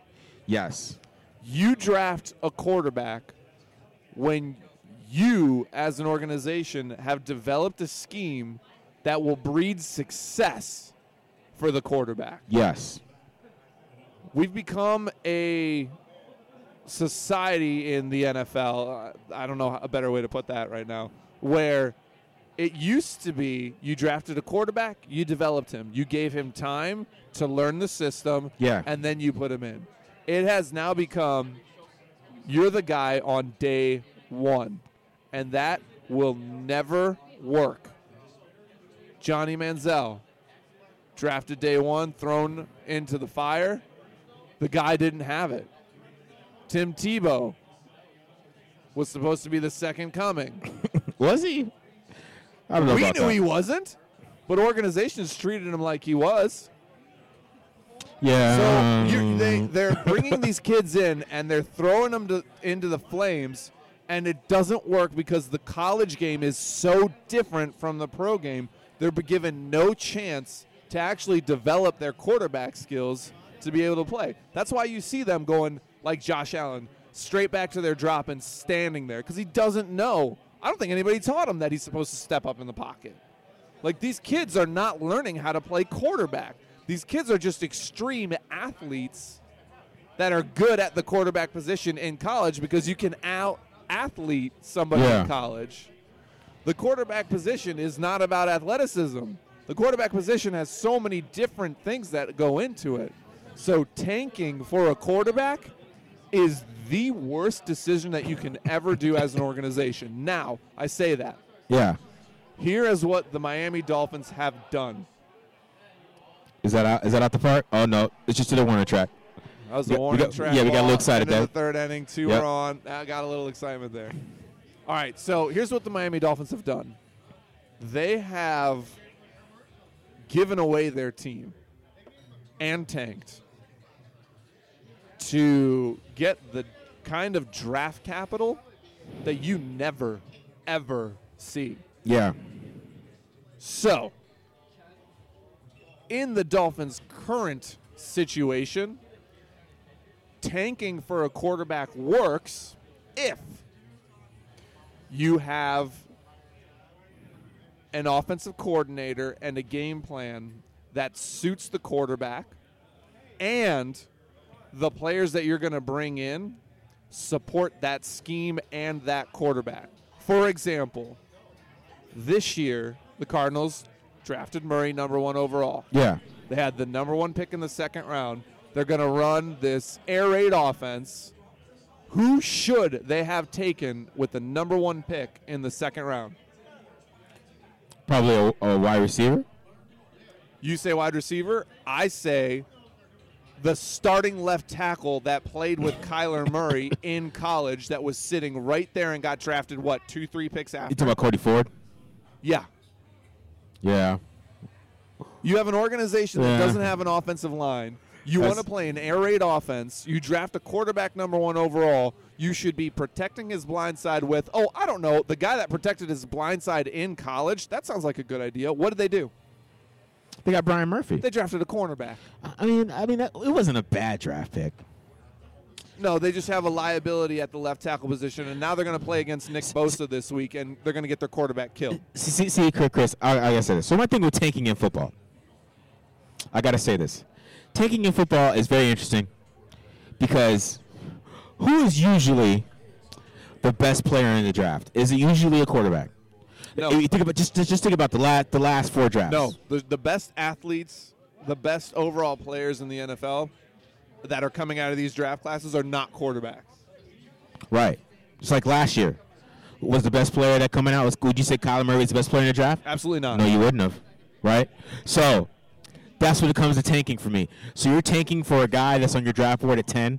Yes. You draft a quarterback when you, as an organization, have developed a scheme that will breed success for the quarterback. Yes. We've become a society in the N F L, uh, I don't know a better way to put that right now, where it used to be you drafted a quarterback, you developed him, you gave him time to learn the system, Yeah. and then you put him in. It has now become you're the guy on day one, and that will never work. Johnny Manziel, drafted day one, thrown into the fire. The guy didn't have it. Tim Tebow was supposed to be the second coming. Was he? I don't know We about knew that. he wasn't, but organizations treated him like he was. Yeah. So you're, they, they're bringing these kids in, and they're throwing them to, into the flames, and it doesn't work because the college game is so different from the pro game. They're be given no chance to actually develop their quarterback skills to be able to play. That's why you see them going, like Josh Allen, straight back to their drop and standing there because he doesn't know. I don't think anybody taught him that he's supposed to step up in the pocket. Like, these kids are not learning how to play quarterback. These kids are just extreme athletes that are good at the quarterback position in college because you can out-athlete somebody Yeah. in college. The quarterback position is not about athleticism. The quarterback position has so many different things that go into it. So tanking for a quarterback is the worst decision that you can ever do as an organization. Now, I say that. Yeah. Here is what the Miami Dolphins have done. Is that out, is that out the park? Oh no, it's just to the warning track. That was We a got- we warning got- track. yeah, we got a little ball, excited into there. the third inning, two Yep. are on. I got a little excitement there. All right, so here's what the Miami Dolphins have done. They have given away their team and tanked to get the kind of draft capital that you never, ever see. Yeah. So, in the Dolphins' current situation, tanking for a quarterback works if you have an offensive coordinator and a game plan that suits the quarterback, and the players that you're going to bring in support that scheme and that quarterback. For example, this year, the Cardinals drafted Murray number one overall. Yeah. They had the number one pick in the second round. They're going to run this air raid offense. Who should they have taken with the number one pick in the second round? Probably a, a wide receiver. You say wide receiver. I say the starting left tackle that played with Kyler Murray in college that was sitting right there and got drafted, what, two, three picks after? You talking about Cody Ford? Yeah. Yeah. You have an organization Yeah. that doesn't have an offensive line. You That's- want to play an air raid offense. You draft a quarterback number one overall. You should be protecting his blind side with, oh, I don't know, the guy that protected his blind side in college. That sounds like a good idea. What did they do? They got Brian Murphy. They drafted a cornerback. I mean, I mean, that, it wasn't a bad draft pick. No, they just have a liability at the left tackle position, and now they're going to play against Nick Bosa this week, and they're going to get their quarterback killed. See, see, see Chris, Chris I, I gotta say this. So my thing with tanking in football, I gotta say this: tanking in football is very interesting because who is usually the best player in the draft? Is it usually a quarterback? No. If you think about just just think about the last the last four drafts. No, the, the best athletes, the best overall players in the N F L that are coming out of these draft classes are not quarterbacks. Right. Just like last year, was the best player that coming out? Was, would you say Kyler Murray is the best player in the draft? Absolutely not. No, you wouldn't have. Right. So that's when it comes to tanking for me. So you're tanking for a guy that's on your draft board at ten.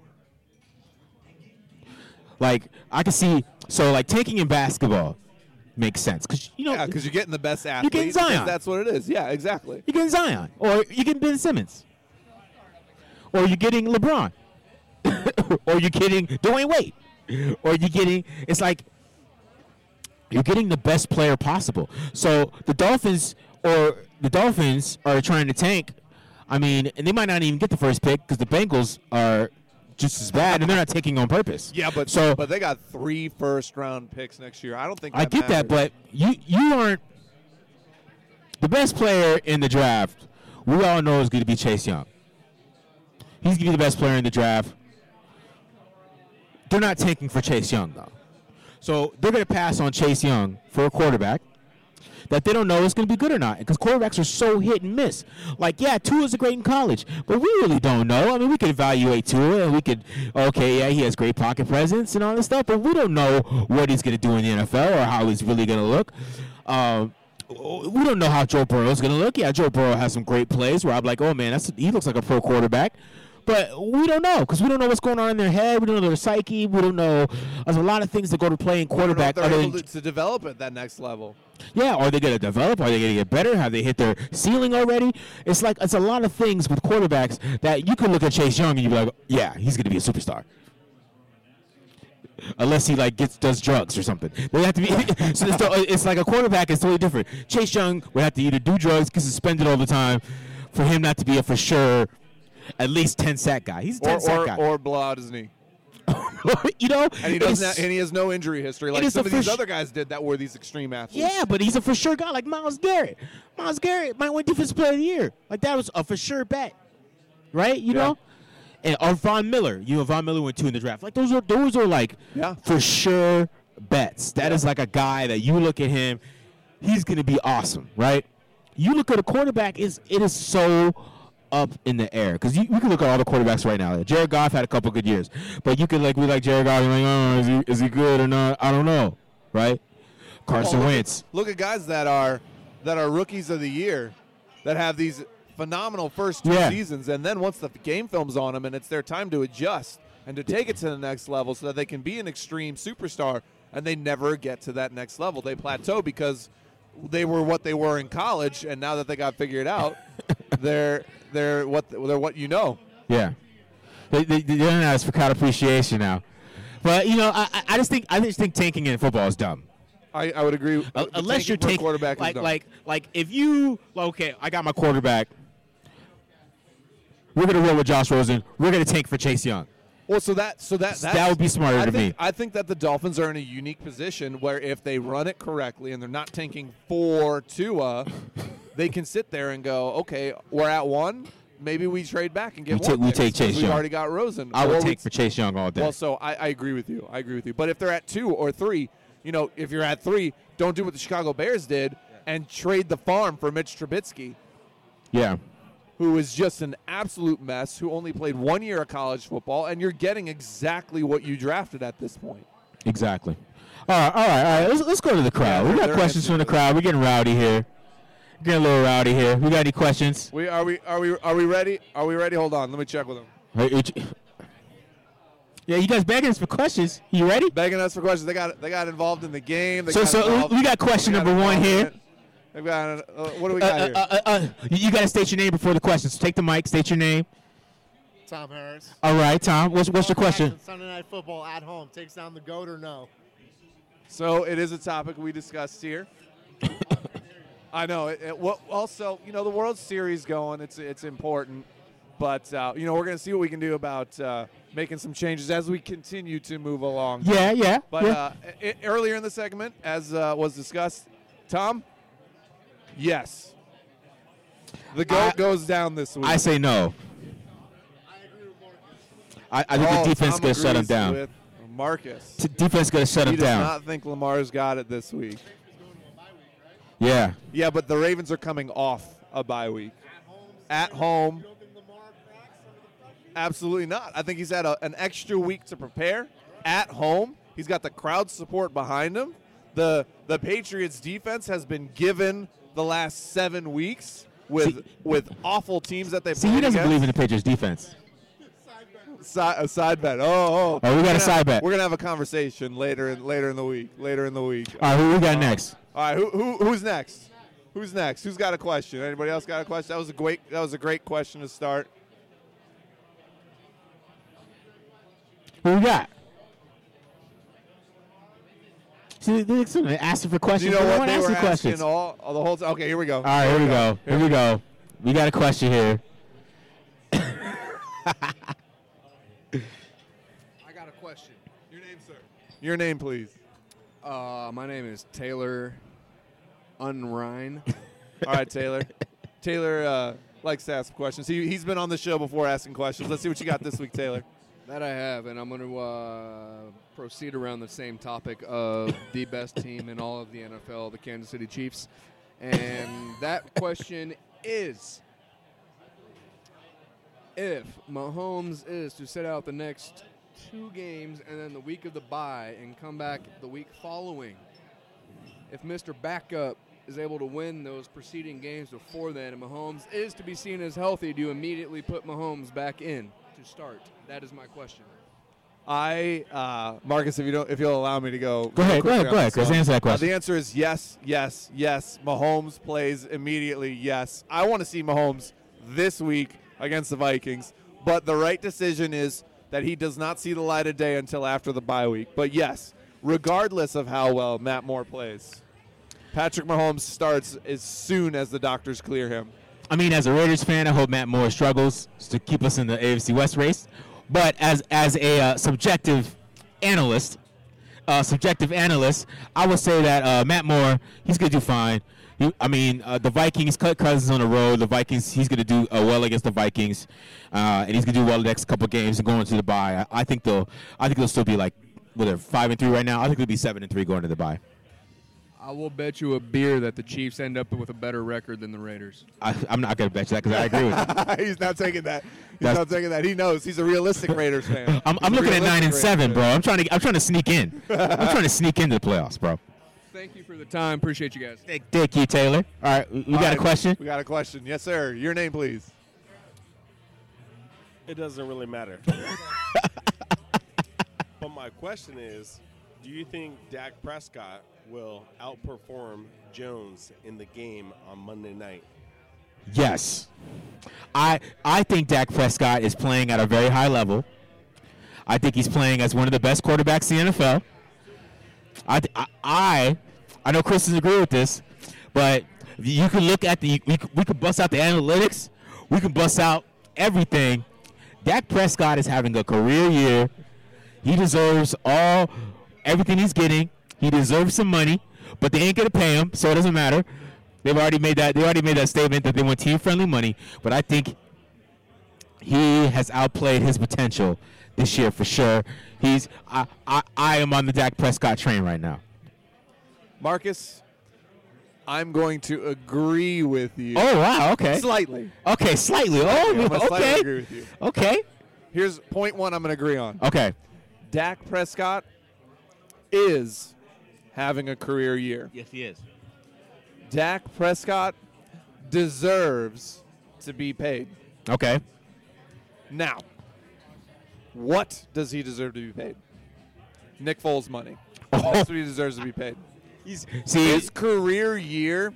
Like I can see. So like tanking in basketball makes sense because you know Yeah, because you're getting the best athlete. getting because Zion. That's what it is. Yeah, exactly. you're getting Zion or you're getting Ben Simmons or you're getting LeBron or you're getting Dwayne Wade or you're getting. It's like you're getting the best player possible. So the Dolphins or the Dolphins are trying to tank. I mean, and they might not even get the first pick because the Bengals are just as bad, and they're not taking on purpose. Yeah, but so but they got three first round picks next year. I don't think I that get that, matters. but you you aren't the best player in the draft. We all know is going to be Chase Young. He's going to be the best player in the draft. They're not tanking for Chase Young though, so they're going to pass on Chase Young for a quarterback that they don't know is going to be good or not, because quarterbacks are so hit and miss. Like, yeah, Tua's a great in college, but we really don't know. I mean, we could evaluate Tua, and we could, okay, yeah, he has great pocket presence and all this stuff, but we don't know what he's going to do in the N F L or how he's really going to look. Um, we don't know how Joe Burrow's going to look. Yeah, Joe Burrow has some great plays where I'm like, oh, man, that's he looks like a pro quarterback. But we don't know because we don't know what's going on in their head. We don't know their psyche. We don't know. There's a lot of things that go to playing I don't know if quarterback. they're other able than, to, to develop at that next level. yeah, are they going to develop? Are they going to get better? Have they hit their ceiling already? It's like it's a lot of things with quarterbacks that you can look at Chase Young and you be like, yeah, he's going to be a superstar. Unless he like gets does drugs or something. They have to be. So it's, it's like a quarterback is totally different. Chase Young would have to either do drugs, get suspended all the time, for him not to be a for sure at least ten sack guy. He's a ten Or sack or, guy. or blow out his knee. You know, And he doesn't have, and he has no injury history like is some a of these for- other guys did that were these extreme athletes. yeah, but he's a for sure guy like Myles Garrett. Myles Garrett might win Defensive Player of the Year. Like that was a for sure bet, right? You Yeah. know, and or Von Miller. You know, Von Miller went two in the draft. Like those are those are like Yeah. for sure bets. That Yeah. is like a guy that you look at him, he's gonna be awesome, right? You look at a quarterback, is it is so up in the air because you, you can look at all the quarterbacks right now. Jared Goff had a couple good years, but you can like we like Jared Goff and like, oh, is he is he good or not? I don't know, right? Carson Oh, look Wentz. At, look at guys that are that are rookies of the year that have these phenomenal first two Yeah. seasons, and then once the game film's on them and it's their time to adjust and to take it to the next level so that they can be an extreme superstar, and they never get to that next level. They plateau because they were what they were in college, and now that they got figured out, they're they're what they're what you know. Yeah, they they they're not as for crowd appreciation now, but you know I I- I just think I just think tanking in football is dumb. I, I would agree. Uh, The unless you're tanking for a taking quarterback, is like dumb. like like if you okay, I got my quarterback. We're gonna roll with Josh Rosen. We're gonna tank for Chase Young. Well, so that so that That that's- would be smarter I to think, me. I think that the Dolphins are in a unique position where if they run it correctly and they're not tanking for Tua, they can sit there and go, okay, we're at one. Maybe we trade back and get We one. take- we pick take since Chase We've Young. already got Rosen. I Or would we- take for Chase Young all day. Well, so I, I agree with you. I agree with you. But if they're at two or three, you know, if you're at three, don't do what the Chicago Bears did and trade the farm for Mitch Trubisky, yeah, who is just an absolute mess, who only played one year of college football, and you're getting exactly what you drafted at this point. exactly. All right, all right, all right. Let's let's go to the crowd. Yeah, we they're- got they're questions answering from the this. crowd. We're getting rowdy here. Get a little rowdy here. We got any questions? We are we are we are we ready? Are we ready? Hold on, let me check with him. Hey, it- Yeah, you guys begging us for questions. You ready? Begging us for questions. They got they got involved in the game. They So, got so involved- we got question they got number one involved in here. it. They've got uh, what do we Uh, got uh, here? uh, uh, uh, you you got to state your name before the question. So take the mic, state your name. Tom Harris. All right, Tom. What's what's your Lamar question? Jackson, Sunday Night Football at home takes down the GOAT or no? So it is a topic we discussed here. I know. It, it, well, also, you know, the World Series going. It's it's important, but uh, you know, we're going to see what we can do about uh, making some changes as we continue to move along. Yeah, yeah. But yeah. uh, i earlier in the segment, as uh, was discussed, Tom, yes, the GOAT I- goes down this week. I say no. I, I think Oh, the defense Tom going to shut him agrees down. with Marcus. T- defense going to shut He him does down. not think Lamar's got it this week. Yeah. Yeah, but the Ravens are coming off a bye week. At home. Absolutely not. I think he's had a, an extra week to prepare. At home, he's got the crowd support behind him. The the Patriots defense has been given the last seven weeks with See- with awful teams that they've See, he played doesn't against. believe in the Patriots defense. Side, a side bet. Oh, oh. Oh, we got We're a gonna side have- bet. We're gonna have a conversation later in later in the week. Later in the week. All right, who we got next? All right, who, who who's next? Who's next? Who's got a question? Anybody else got a question? That was a great that was a great question to start. Who we got? See, they're they're asking for Do questions. you know but what won't they answer were questions. asking all, all the whole time? Okay, here we go. All right, here we go. Here we go. We got a question here. I got a question. Your name, sir. Your name, please. Uh, my name is Taylor Unrein. All right, Taylor. Taylor uh, likes to ask questions. He, he's been on the show before asking questions. Let's see what you got this week, Taylor. That I have, and I'm going to uh, proceed around the same topic of the best team in all of the N F L, the Kansas City Chiefs. And that question is, if Mahomes is to sit out the next two games and then the week of the bye and come back the week following, if Mister Backup is able to win those preceding games before then and Mahomes is to be seen as healthy, do you immediately put Mahomes back in to start? That is my question. I, uh, Marcus, if you don't, if you'll allow me to go. Go ahead, go quickly ahead, on go ahead, this Chris. one. Answer that Uh, question. the answer is yes, yes, yes. Mahomes plays immediately. Yes, I want to see Mahomes this week against the Vikings, but the right decision is that he does not see the light of day until after the bye week. But yes, regardless of how well Matt Moore plays, Patrick Mahomes starts as soon as the doctors clear him. I mean, as a Raiders fan, I hope Matt Moore struggles to keep us in the A F C West race. But as as a uh, subjective analyst, uh, subjective analyst, I would say that uh, Matt Moore, he's gonna do fine. He, I mean, uh, the Vikings cut Cousins on the road. The Vikings, he's gonna do uh, well against the Vikings, uh, and he's gonna do well the next couple games and going into the bye. I, I think they'll, I think they'll still be like, what are five and three right now. I think they'll be seven and three going to the bye. I will bet you a beer that the Chiefs end up with a better record than the Raiders. I, I'm not gonna bet you that because I agree with you. He's not taking that. He's That's- not taking that. He knows. He's a realistic Raiders fan. I'm, I'm He's a looking at nine and realistic seven, Raiders bro. fan. I'm trying to, I'm trying to sneak in. I'm trying to sneak into the playoffs, bro. Thank you for the time. Appreciate you guys. Thank, thank you, Taylor. All right, we, we All got right, a question. We got a question. Yes, sir. Your name, please. It doesn't really matter. But my question is, do you think Dak Prescott will outperform Jones in the game on Monday night? Yes, I I think Dak Prescott is playing at a very high level. I think he's playing as one of the best quarterbacks in the N F L. I th- I I, I know Chris doesn't agree with this, but you can look at the we could, we could bust out the analytics, we can bust out everything. Dak Prescott is having a career year. He deserves all everything he's getting. He deserves some money, but they ain't gonna pay him, so it doesn't matter. They've already made that. They already made that statement that they want team-friendly money. But I think he has outplayed his potential this year for sure. He's. I. I, I am on the Dak Prescott train right now. Marcus, I'm going to agree with you. Oh wow. Okay. Slightly. Okay. Slightly. Oh. I'm gonna slightly Okay. agree with you. Okay. Here's point one I'm going to agree on. Okay. Dak Prescott is having a career year. Yes, he is. Dak Prescott deserves to be paid. Okay. Now, what does he deserve to be paid? Nick Foles money. That's what he deserves to be paid. He's see His career year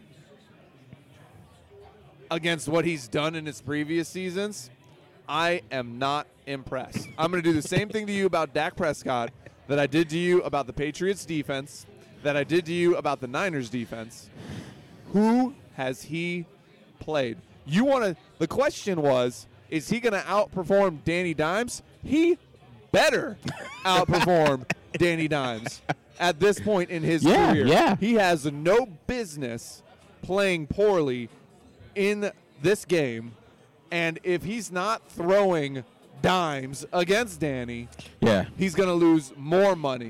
against what he's done in his previous seasons, I am not impressed. I'm going to do the same thing to you about Dak Prescott that I did to you about the Patriots defense, that I did to you about the Niners defense. Who has he played? You want to the question was, is he going to outperform Danny Dimes? He better outperform Danny Dimes at this point in his Yeah, career. yeah. He has no business playing poorly in this game, and if he's not throwing dimes against Danny, yeah. he's going to lose more money.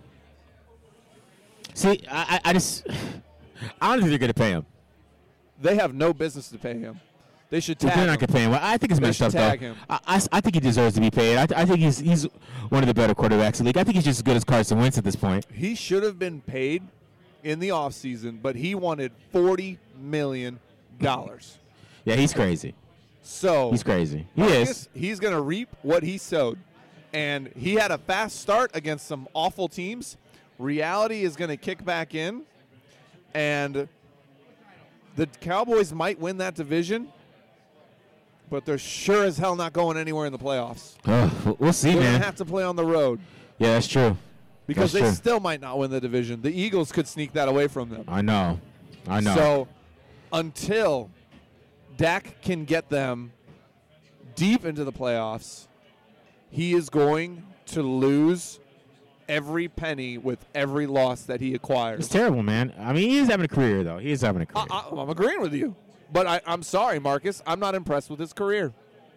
See, I, I I just I don't think they're gonna pay him. They have no business to pay him. They should They're tag not him. gonna pay him. I think it's They messed should up tag though. him. I, I, I think he deserves to be paid. I, I think he's he's one of the better quarterbacks in the league. I think he's just as good as Carson Wentz at this point. He should have been paid in the offseason, but he wanted forty million dollars. Yeah, he's crazy. So He's crazy. He Marcus, is. he's going to reap what he sowed. And he had a fast start against some awful teams. Reality is going to kick back in, and the Cowboys might win that division, but they're sure as hell not going anywhere in the playoffs. Oh, we'll see, They're going man. to have to play on the road Yeah, that's true. because That's they true. still might not win the division. The Eagles could sneak that away from them. I know. I know. So until Dak can get them deep into the playoffs, he is going to lose every penny with every loss that he it's acquires. terrible, man. I mean, he is having a career though. He is having a career. I, I, I'm agreeing with you. But I, I'm sorry, Marcus. I'm not impressed with his career.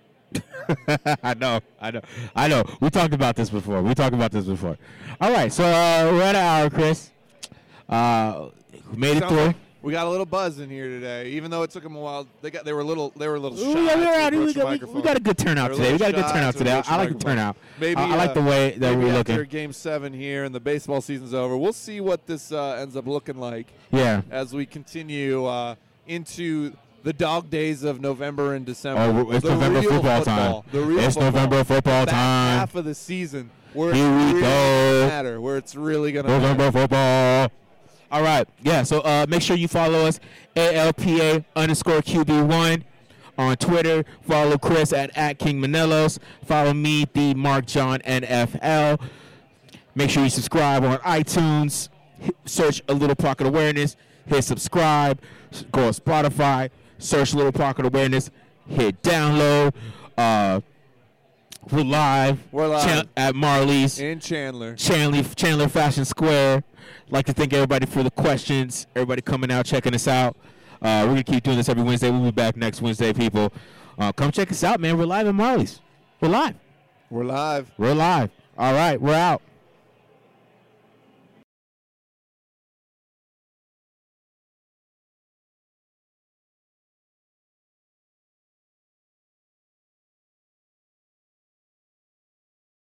I know, I know, I know. We talked about this before. We talked about this before. All right, so uh, we're at an hour, Chris. Uh, we made it Sounds through. like we got a little buzz in here today, even though it took them a while. They got they were a little they were a little shy. Ooh, yeah, we, to were out. approach We, the got, we, microphone. we got a good turnout They're a today. We got a little good shy turnout to today. approach I, I like the microphone. turnout. Maybe I, I like uh, the way that maybe we're after looking. Game seven here and the baseball season's over, we'll see what this uh, ends up looking like Yeah. as we continue uh, into the dog days of November and December. Oh, it's The November real football football, time. The real It's football. November football the back time. half of the season where Here it's we really go. gonna matter, where it's really going to matter. November football. All right. Yeah, so uh, make sure you follow us, A L P A underscore Q B one on Twitter. Follow Chris at, at King Manelos. Follow me, the Mark John N F L. Make sure you subscribe on iTunes. Hit- Search A Little Pocket Awareness. Hit subscribe. S- Go on Spotify. Search Little Pocket Awareness. Hit download. Uh, we're live. We're live. Chan- at Marley's. In Chandler. Chandler, Chandler Fashion Square. Like to thank everybody for the questions. Everybody coming out, checking us out. Uh, we're gonna keep doing this every Wednesday. We'll be back next Wednesday, people. Uh, come check us out, man. We're live at Marley's. We're live. We're live. We're live. All right, we're out.